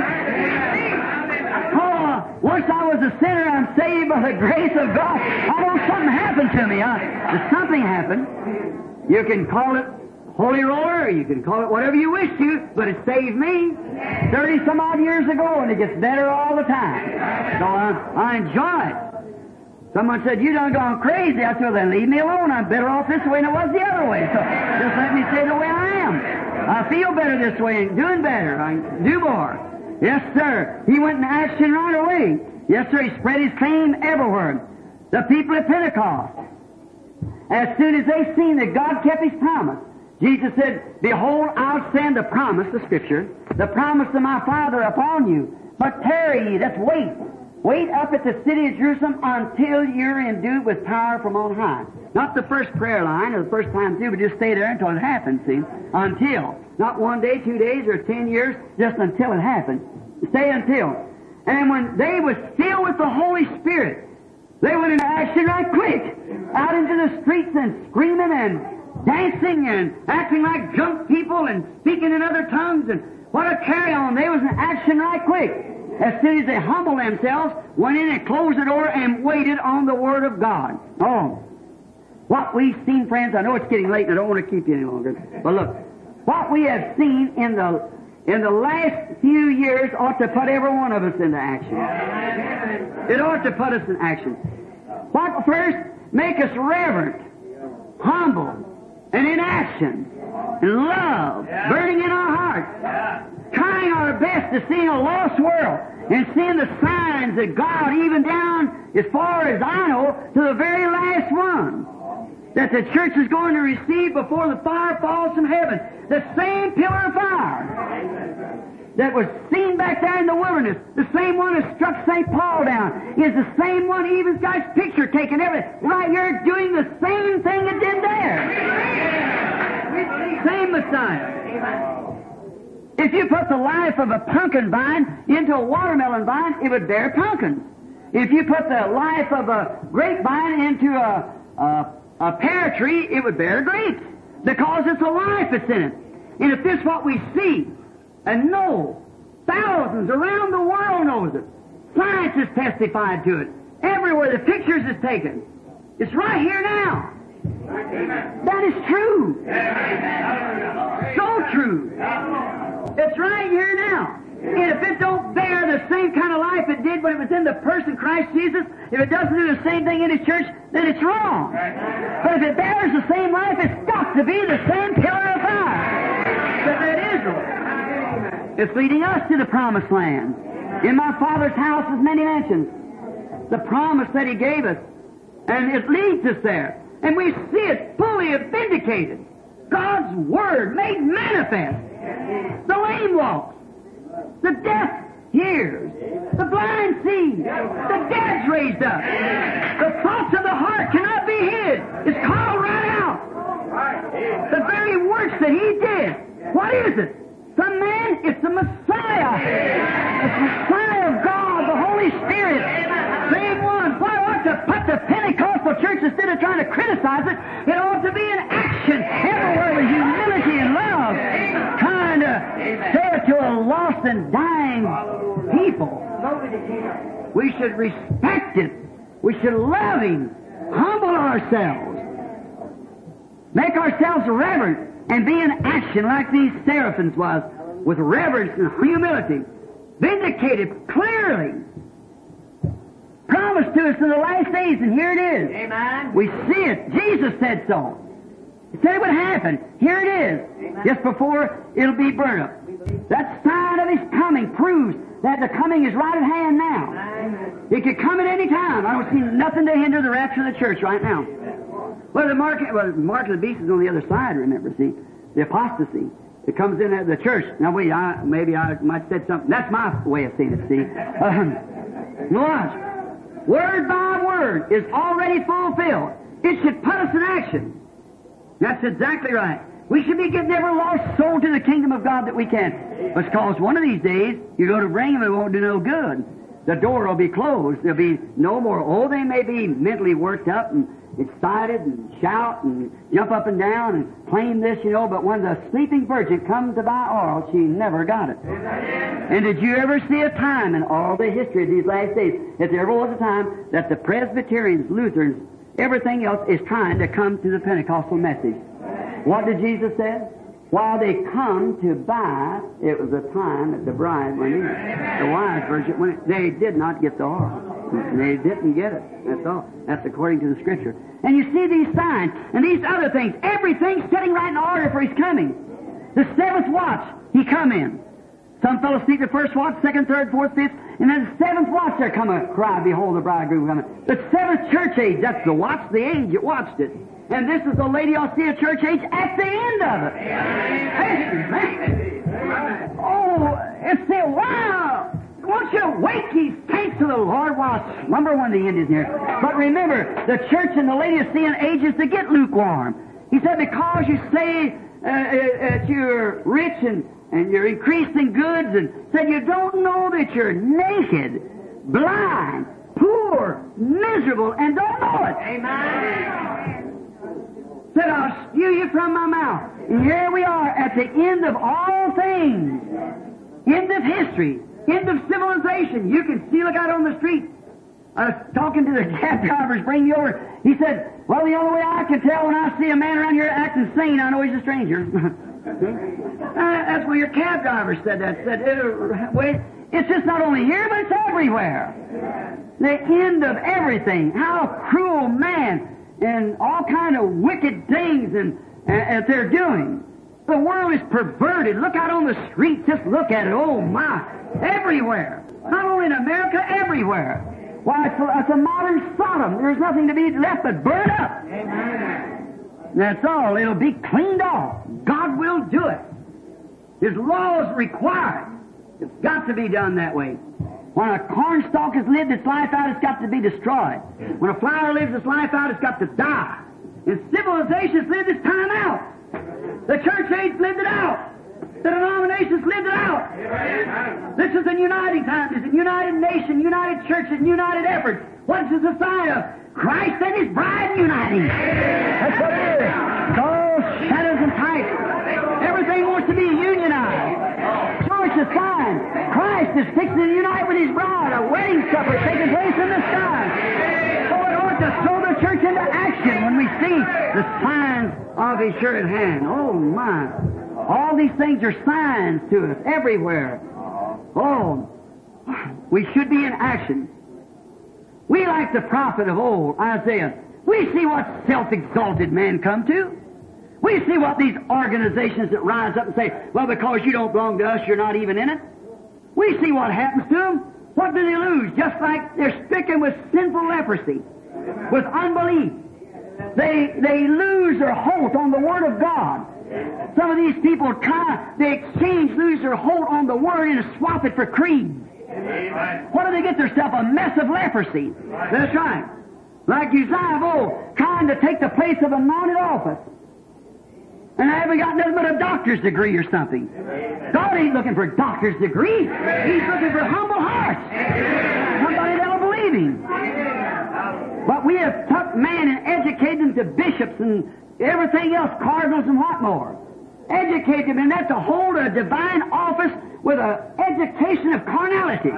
Oh, once I was a sinner, I'm saved by the grace of God. I know something happened to me. Huh? Something happened. You can call it holy roller, or you can call it whatever you wish to, but it saved me thirty some odd years ago, and it gets better all the time. So uh, I enjoy it. Someone said, "You done gone crazy." I said, "Well, then leave me alone. I'm better off this way than I was the other way. So just let me stay the way I am. I feel better this way and doing better. I do more." Yes, sir. He went in action right away. Yes, sir. He spread his fame everywhere. The people at Pentecost, as soon as they seen that God kept his promise, Jesus said, "Behold, I'll send the promise," the Scripture, "the promise of my Father upon you. But tarry ye," that's wait. "Wait up at the city of Jerusalem until you're endued with power from on high." Not the first prayer line or the first time through, but just stay there until it happens, see? Until. Not one day, two days, or ten years, just until it happens. Stay until. And when they was filled with the Holy Spirit, they went into action right quick. Out into the streets and screaming and dancing and acting like drunk people and speaking in other tongues and what a carry-on. They was in action right quick. As soon as they humbled themselves, went in and closed the door and waited on the Word of God. Oh, what we've seen, friends, I know it's getting late and I don't want to keep you any longer, but look, what we have seen in the in the last few years ought to put every one of us into action. It ought to put us in action. What first? Make us reverent, humble, and in action, and love burning in our hearts. Trying our best to see a lost world and seeing the signs that God, even down as far as I know, to the very last one, that the church is going to receive before the fire falls from heaven. The same pillar of fire that was seen back there in the wilderness, the same one that struck Saint Paul down, is the same one, he even got his picture taken, everything. Right here doing the same thing it did there. Same Messiah. If you put the life of a pumpkin vine into a watermelon vine, it would bear pumpkins. If you put the life of a grapevine into a, a, a pear tree, it would bear grapes, because it's a life that's in it. And if this is what we see and know, thousands around the world knows it. Science has testified to it. Everywhere the pictures is taken. It's right here now. That is true. So true. It's right here now. And if it don't bear the same kind of life it did when it was in the person Christ Jesus, if it doesn't do the same thing in His church, then it's wrong. But if it bears the same life, it's got to be the same pillar of fire that that Israel. It's leading us to the promised land. In my Father's house is many mansions. The promise that He gave us. And it leads us there. And we see it fully vindicated. God's Word made manifest. The lame walks. The deaf hears. The blind sees. The dead's raised up. The thoughts of the heart cannot be hid. It's called right out. The very works that He did. What is it? The man, it's the Messiah. It's the Messiah of God, the Holy Spirit. Same one. Why ought to put the Pentecostal church, instead of trying to criticize it, it ought to be in action everywhere with humility and love, trying to say it to a lost and dying people. We should respect it. We should love Him, humble ourselves. Make ourselves reverent and be in action like these seraphims was, with reverence and humility. Vindicated clearly. Promised to us in the last days, and here it is. Amen. We see it. Jesus said so. He said it would happen. Here it is. Amen. Just before it'll be burned up. That sign of His coming proves that the coming is right at hand now. Amen. It could come at any time. I don't see nothing to hinder the rapture of the church right now. Well, the mark, well, the mark of the beast is on the other side, remember, see? The apostasy. It comes in at the church. Now, wait, I, maybe I might have said something. That's my way of seeing it, see? Um, watch. Word by word is already fulfilled. It should put us in action. That's exactly right. We should be getting every lost soul to the kingdom of God that we can. Because one of these days, you go to bring them, it won't do no good. The door will be closed. There'll be no more. Oh, they may be mentally worked up and excited and shout and jump up and down and claim this, you know, but when the sleeping virgin comes to buy oil, she never got it. And did you ever see a time in all the history of these last days, if there ever was a time that the Presbyterians, Lutherans, everything else is trying to come to the Pentecostal message? What did Jesus say? While they come to buy, it was a time that the bride went in. The wise virgin went in. They did not get the oil. They didn't get it. That's all. That's according to the Scripture. And you see these signs and these other things. Everything's sitting right in order for His coming. The seventh watch, He come in. Some fellows sleep the first watch, second, third, fourth, fifth, and then the seventh watch there come a cry, behold the bridegroom coming. The seventh church age, that's the watch, the age, you watched it. And this is the Laodicea church age at the end of it. Amen. Oh, it's the, wow! Won't you wake ye thanks to the Lord while slumber when the end is near. But remember, the church in the Laodicean age is to get lukewarm. He said, because you say uh, uh, that you're rich and, and you're increased in goods, and said you don't know that you're naked, blind, poor, miserable, and don't know it. Amen. Said, I'll spew you from my mouth. And here we are at the end of all things. End of history. End of civilization. You can see, look out on the street. I was talking to the cab drivers, bring me over. He said, well, the only way I can tell when I see a man around here acting sane, I know he's a stranger. uh, that's where your cab driver said that. Said, uh, wait, it's just not only here, but it's everywhere. The end of everything. How cruel man and all kind of wicked things and, and, that they're doing. The world is perverted. Look out on the streets. Just look at it. Oh, my. Everywhere. Not only in America, everywhere. Why, it's a, it's a modern Sodom. There's nothing to be left but burn up. Amen. That's all. It'll be cleaned off. God will do it. His laws require it. It's got to be done that way. When a cornstalk has lived its life out, it's got to be destroyed. When a flower lives its life out, it's got to die. And civilization's lived its time out. The church age lived it out. The denominations lived it out. This is an uniting time. It's a united nation, united church, and united effort. What is the sign of? Christ and His bride uniting. That's what it is. It's all shadows and types. Everything wants to be unionized. So it's a sign. Christ is fixing to unite with His bride. A wedding supper taking place in the sky. So it ought to throw the church into action when we see the signs of His sure at hand. Oh, my. All these things are signs to us everywhere. Oh, we should be in action. We, like the prophet of old, Isaiah, we see what self-exalted men come to. We see what these organizations that rise up and say, well, because you don't belong to us, you're not even in it. We see what happens to them. What do they lose? Just like they're stricken with sinful leprosy, with unbelief. They, they lose their hold on the Word of God. Some of these people try, they exchange, lose their hold on the Word and swap it for creeds. Amen. What do they get themselves? A mess of leprosy. That's right. Like Uzziah of old, trying to take the place of anointed office. And I haven't got nothing but a doctor's degree or something. Amen. God ain't looking for a doctor's degree. He's looking for humble hearts. Amen. Somebody that'll believe Him. Amen. But we have took man and educated them to bishops and everything else, cardinals and what more. Educate them, and that's to hold a divine office with an education of carnality.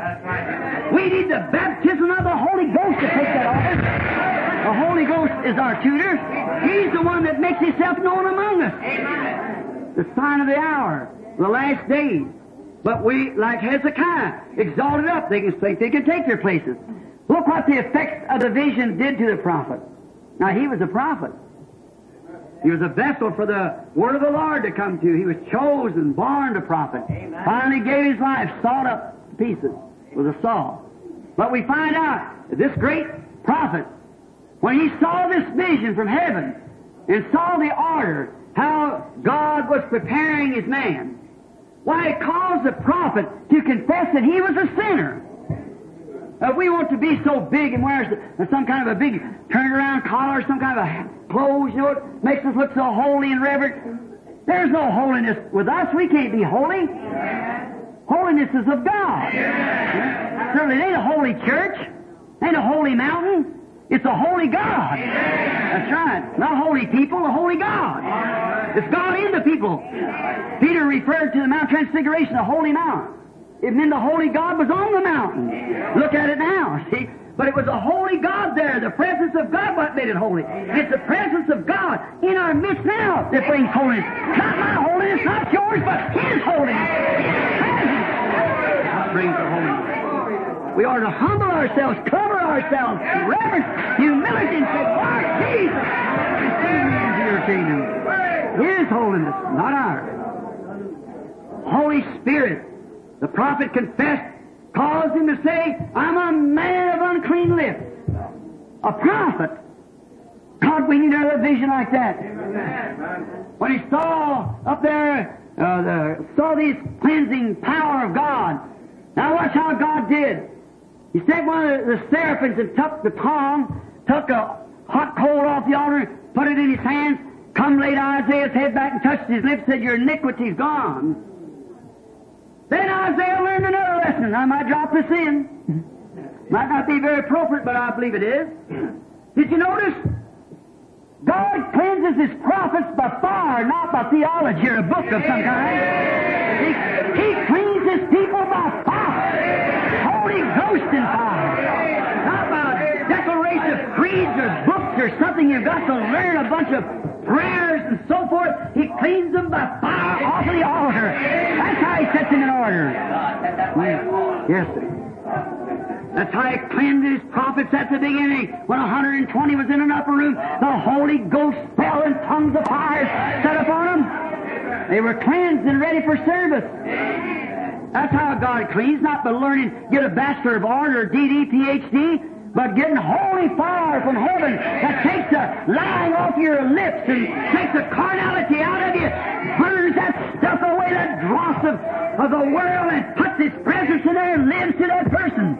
We need the baptism of the Holy Ghost to take that office. The Holy Ghost is our tutor. He's the one that makes Himself known among us. Amen. The sign of the hour, the last days. But we, like Hezekiah, exalted up. They can think they can take their places. Look what the effects of the vision did to the prophet. Now, he was a prophet. He was a vessel for the word of the Lord to come to. He was chosen, born a prophet. Amen. Finally gave his life, sawed up to pieces with a saw. But we find out that this great prophet, when he saw this vision from heaven and saw the order, how God was preparing His man, why, it caused the prophet to confess that he was a sinner. If we want to be so big and wear some kind of a big turn-around collar, some kind of a clothes, you know, it makes us look so holy and reverent. There's no holiness with us. We can't be holy. Holiness is of God. Certainly it ain't a holy church. It ain't a holy mountain. It's a holy God. That's right. Not holy people, a holy God. It's God in the people. Peter referred to the Mount Transfiguration, a holy mountain. It meant the holy God was on the mountain. Look at it now, see? But it was a holy God there. The presence of God what made it holy. It's the presence of God in our midst now that brings holiness. Not my holiness, not yours, but His holiness. His presence. That brings the holiness. We are to humble ourselves, cover ourselves, reverence, humility, and say, Lord Jesus, receive me into your kingdom. His holiness, not ours. Holy Spirit, the prophet confessed, caused him to say, I'm a man of unclean lips. A prophet. God, we need another vision like that. When he saw up there, uh, the, saw this cleansing power of God. Now watch how God did. He sent one of the seraphims and took the tongue, took a hot coal off the altar, put it in his hands, come laid Isaiah's head back and touched his lips, said, your iniquity's gone. Then Isaiah learned another lesson. I might drop this in. Might not be very appropriate, but I believe it is. Did you notice? God cleanses His prophets by fire, not by theology or a book of some kind. He, he cleans His people by fire. Holy Ghost in fire. Not by declaration of creeds or books or something you've got to learn a bunch of prayers and so forth. He cleans them by fire off of the altar. That's how He sets them in order. Yes, sir. That's how He cleansed His prophets at the beginning. When one hundred twenty was in an upper room, the Holy Ghost fell in tongues of fire set upon them. They were cleansed and ready for service. That's how God cleans, not by learning, get a Bachelor of Arts or D D, P H D, but getting holy fire from heaven that takes the lying off your lips and takes the carnality out of you, burns that stuff away, that dross of, of the world, and puts His presence in there and lives to that person.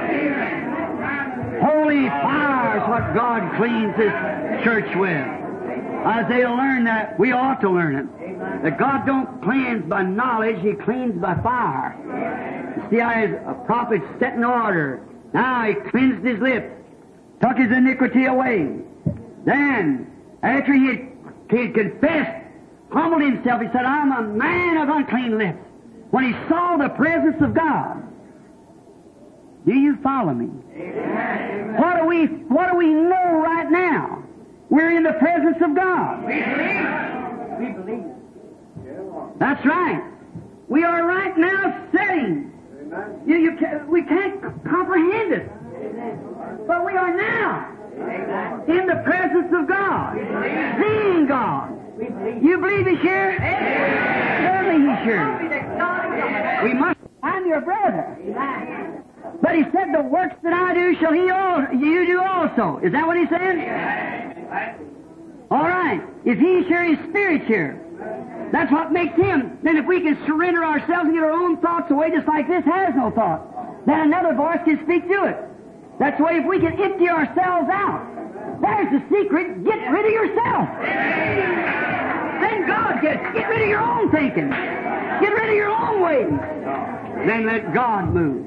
Holy fire is what God cleans His church with. Isaiah learned that. We ought to learn it. That God don't cleanse by knowledge, He cleans by fire. You see how His a prophet set in order. Now He cleansed his lips, took his iniquity away. Then, after he had, he had confessed, humbled himself, he said, I'm a man of unclean lips. When he saw the presence of God. Do you follow me? Amen. What do we, what do we know right now? We're in the presence of God. We believe. We believe. That's right. We are right now sitting. You, you can, we can't comprehend it. But we are now in the presence of God, seeing God. You believe He's here? Certainly He's here. We must find your brother. But He said, the works that I do shall he all, you do also. Is that what He said? All right. If He's here, His Spirit's here. That's what makes Him. Then if we can surrender ourselves and get our own thoughts away, just like this has no thought, then another voice can speak to it. That's why if we can empty ourselves out, there's the secret. Get rid of yourself. Then God gets, get rid of your own thinking. Get rid of your own ways. Then let God move.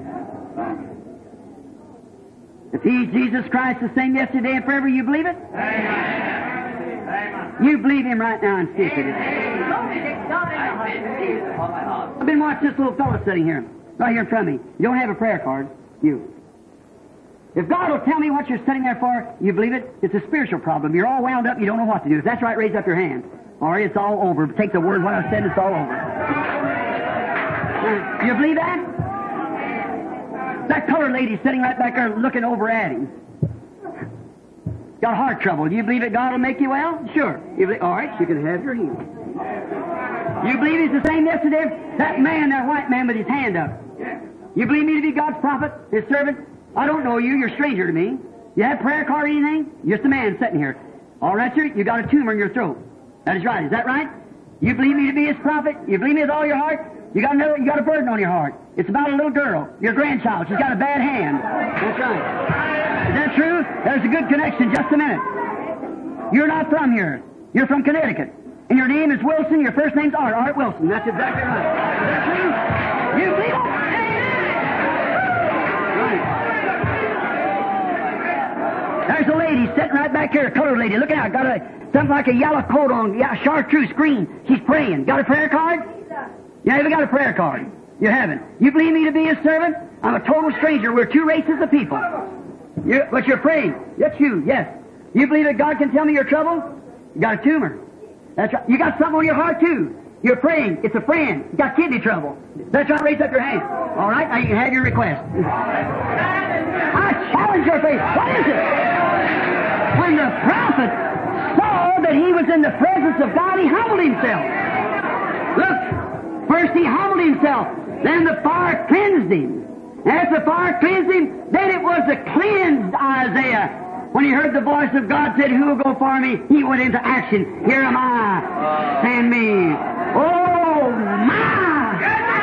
If He's Jesus Christ the same yesterday and forever, you believe it? You believe Him right now and speak it. I've been watching this little fellow sitting here, right here in front of me. You don't have a prayer card, you. If God will tell me what you're sitting there for, you believe it? It's a spiritual problem. You're all wound up, you don't know what to do. If that's right, raise up your hand. Or it's all over. Take the word, what I said, it's all over. You believe that? That colored lady sitting right back there looking over at him. Got heart trouble. Do you believe that God will make you well? Sure. You believe, all right, you can have your healing. You believe He's the same yesterday? That man, that white man with his hand up. You believe me to be God's prophet, His servant? I don't know you. You're a stranger to me. You have a prayer card or anything? Just a man sitting here. All right, sir, you got a tumor in your throat. That is right. Is that right? You believe me to be His prophet? You believe me with all your heart? You got another, you got a burden on your heart. It's about a little girl, your grandchild. She's got a bad hand. That's right. Is that true? There's a good connection. Just a minute. You're not from here. You're from Connecticut. And your name is Wilson. Your first name's Art. Art Wilson. That's exactly right. Is that true? You believe it? Right. There's a lady sitting right back here, a colored lady. Look out. Got a, something like a yellow coat on, yeah, chartreuse green. She's praying. Got a prayer card? You haven't got a prayer card. You haven't. You believe me to be His servant? I'm a total stranger. We're two races of people. You're, but you're praying. That's you, yes. You believe that God can tell me your trouble? You got a tumor. That's right. You got something on your heart, too. You're praying. It's a friend. You got kidney trouble. That's right. Raise up your hand. All right? Now you can have your request. I challenge your faith. What is it? When the prophet saw that he was in the presence of God, he humbled himself. Look. First he humbled himself, then the fire cleansed him. As the fire cleansed him, then it was the cleansed Isaiah. When he heard the voice of God said, who will go for me? He went into action. Here am I. Send me. Oh, my!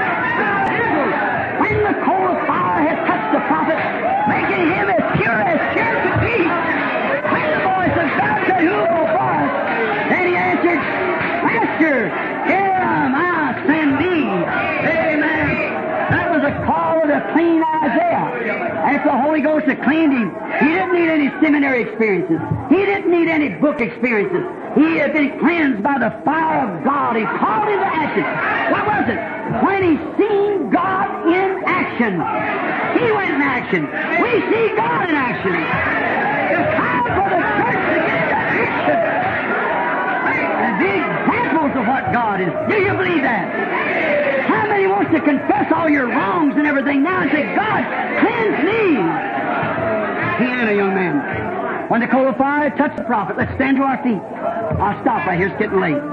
When the coal of fire has touched the prophet, making him as pure as pure could be, when the voice of God said, who will go for us? Then he answered, Master, here am I. Send me. Amen. That was a call to clean Isaiah. That's the Holy Ghost that cleaned him. He didn't need any seminary experiences. He didn't need any book experiences. He had been cleansed by the fire of God. He called into action. What was it? When he seen God in action. He went in action. We see God in action. It's time for the church to get into action. And the examples of what God is. Do you believe that? How many wants to confess all your wrongs and everything now and say, God, cleanse me? Piano, young man. When the coal of fire touched the prophet, let's stand to our feet. I'll stop right here. It's getting late.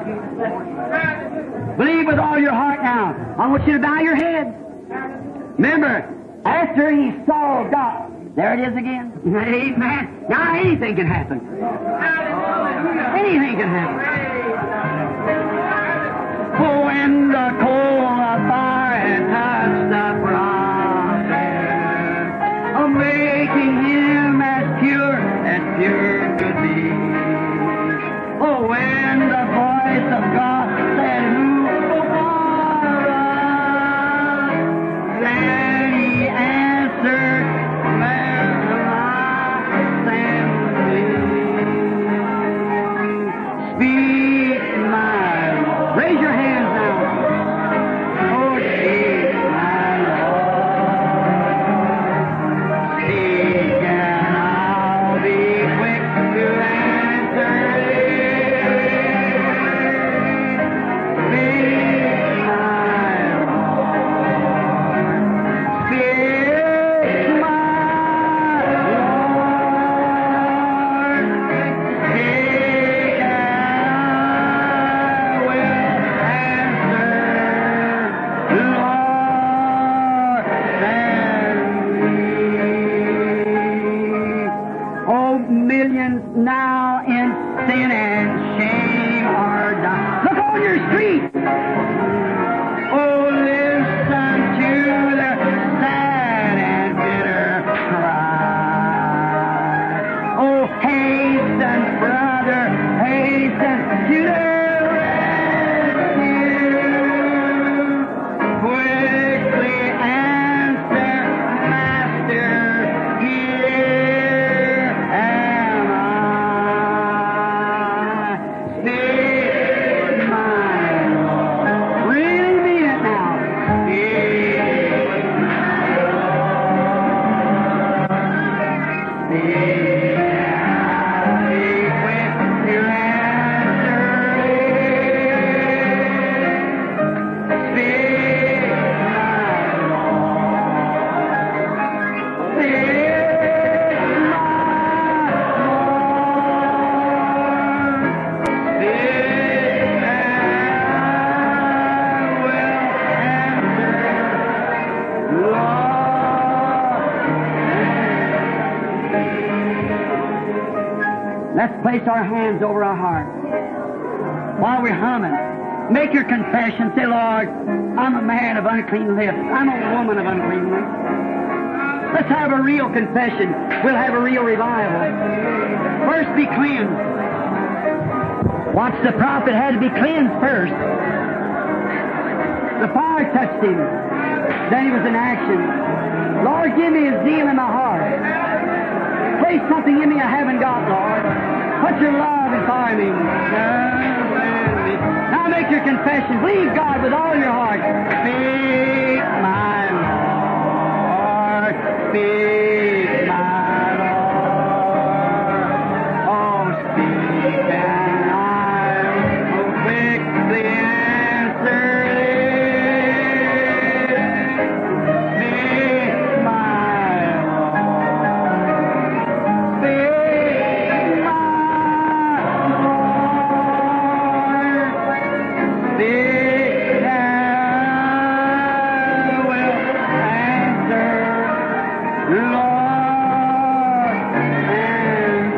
Believe with all your heart now. I want you to bow your head. Remember, after he saw God, there it is again. Amen. Now anything can happen. Anything can happen. Oh, when the coal of fire had touched the prophet, oh, making him as pure as pure could be. Oh, when the voice of God said, who will for us? Then he answered, where am I? Send me. Speak, my Lord. Raise your hands now. Oh, speak, my Lord. Speak, and I'll be quick to answer thee. Speak, my Lord. Speak, my Lord. Speak, and I will answer. Lord, send me. Oh, millions now in sin and shame are dying. Look on your street. Oh, listen to their sad and bitter cry. Oh, hasten, brother, hasten to their rescue. When Let's place our hands over our heart while we're humming. Make your confession. Say, Lord, I'm a man of unclean lips. I'm a woman of unclean lips. Let's have a real confession. We'll have a real revival. First, be cleansed. Watch, the prophet had to be cleansed first. The fire touched him. Then he was in action. Lord, give me a zeal in my heart. Place something in me I haven't got, Lord. Put your love and fire me. Now make your confession. Believe God with all your heart. Speak, my Lord. Speak, my Lord. Oh, speak, and I will quickly answer thee. Speak, my Lord. Speak, my Lord. Speak, and I will answer, Lord, and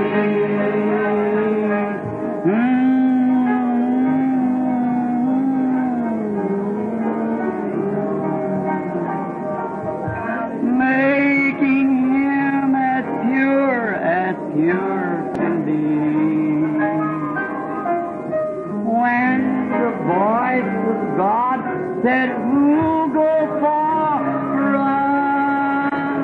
making him as pure as pure can be. When the voice of God said, who'll go far run?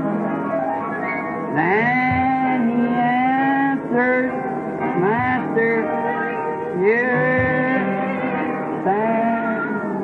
Then he answered, Master, here stand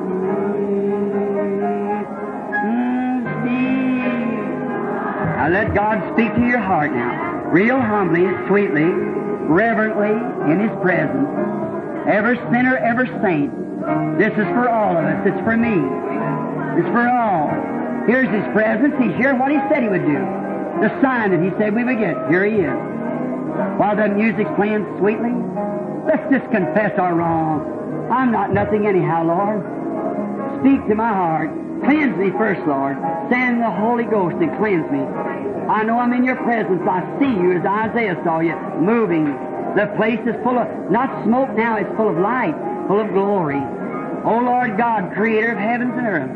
me. Now let God speak to your heart now, real humbly, sweetly, reverently, in His presence. Every sinner, every saint. This is for all of us. It's for me. It's for all. Here's His presence. He's here. What He said He would do. The sign that He said we would get. Here He is. While the music's playing sweetly, let's just confess our wrong. I'm not nothing anyhow, Lord. Speak to my heart. Cleanse me first, Lord. Send the Holy Ghost and cleanse me. I know I'm in your presence. I see you as Isaiah saw you, moving. The place is full of, not smoke now, it's full of light, full of glory. O Lord God, creator of heavens and earth.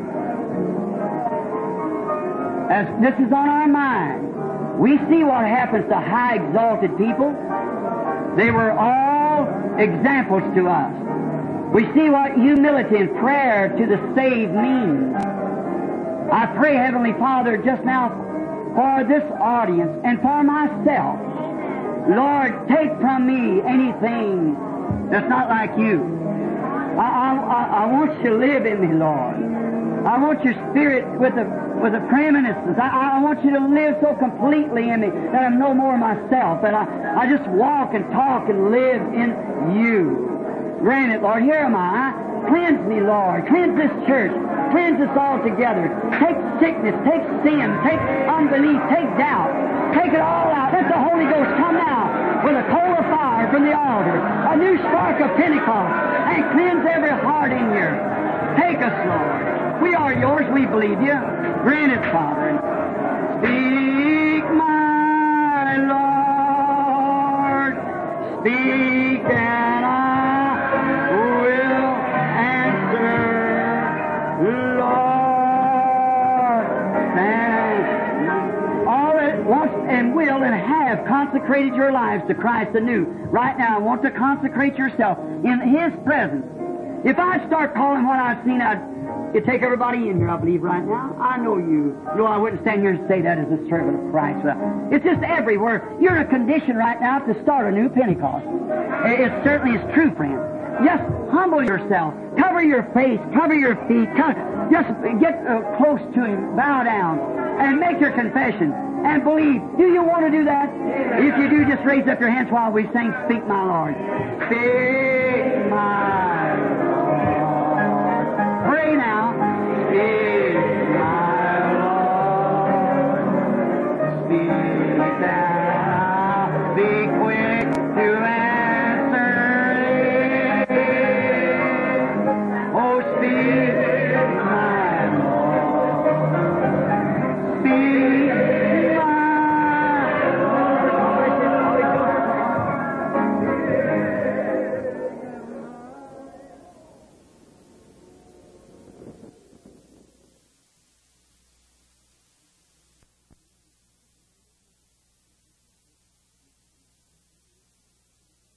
As this is on our mind, we see what happens to high exalted people. They were all examples to us. We see what humility and prayer to the saved means. I pray, Heavenly Father, just now for this audience and for myself. Lord, take from me anything that's not like you. I, I, I want you to live in me, Lord. I want your Spirit with a, with a preeminence. I, I want you to live so completely in me that I'm no more myself, that I, I just walk and talk and live in you. Grant it, Lord. Here am I. Cleanse me, Lord. Cleanse this church. Cleanse us all together. Take sickness, take sin, take unbelief, take doubt. Take it all out. Let the Holy Ghost come now with a coal of fire from the altar, a new spark of Pentecost, and cleanse every heart in here. Take us, Lord. We are yours. We believe you. Grant it, Father. Speak, my Lord. Speak, and I will answer, Lord. Thank you. All that wants and will and have consecrated your lives to Christ anew. Right now, I want to consecrate yourself in His presence. If I start calling what I've seen, I'd it'd take everybody in here, I believe, right now. I know you. No, I wouldn't stand here and say that as a servant of Christ. It's just everywhere. You're in a condition right now to start a new Pentecost. It certainly is true, friend. Just humble yourself. Cover your face. Cover your feet. Just get uh, close to Him. Bow down. And make your confession. And believe. Do you want to do that? If you do, just raise up your hands while we sing, Speak, my Lord. Speak, my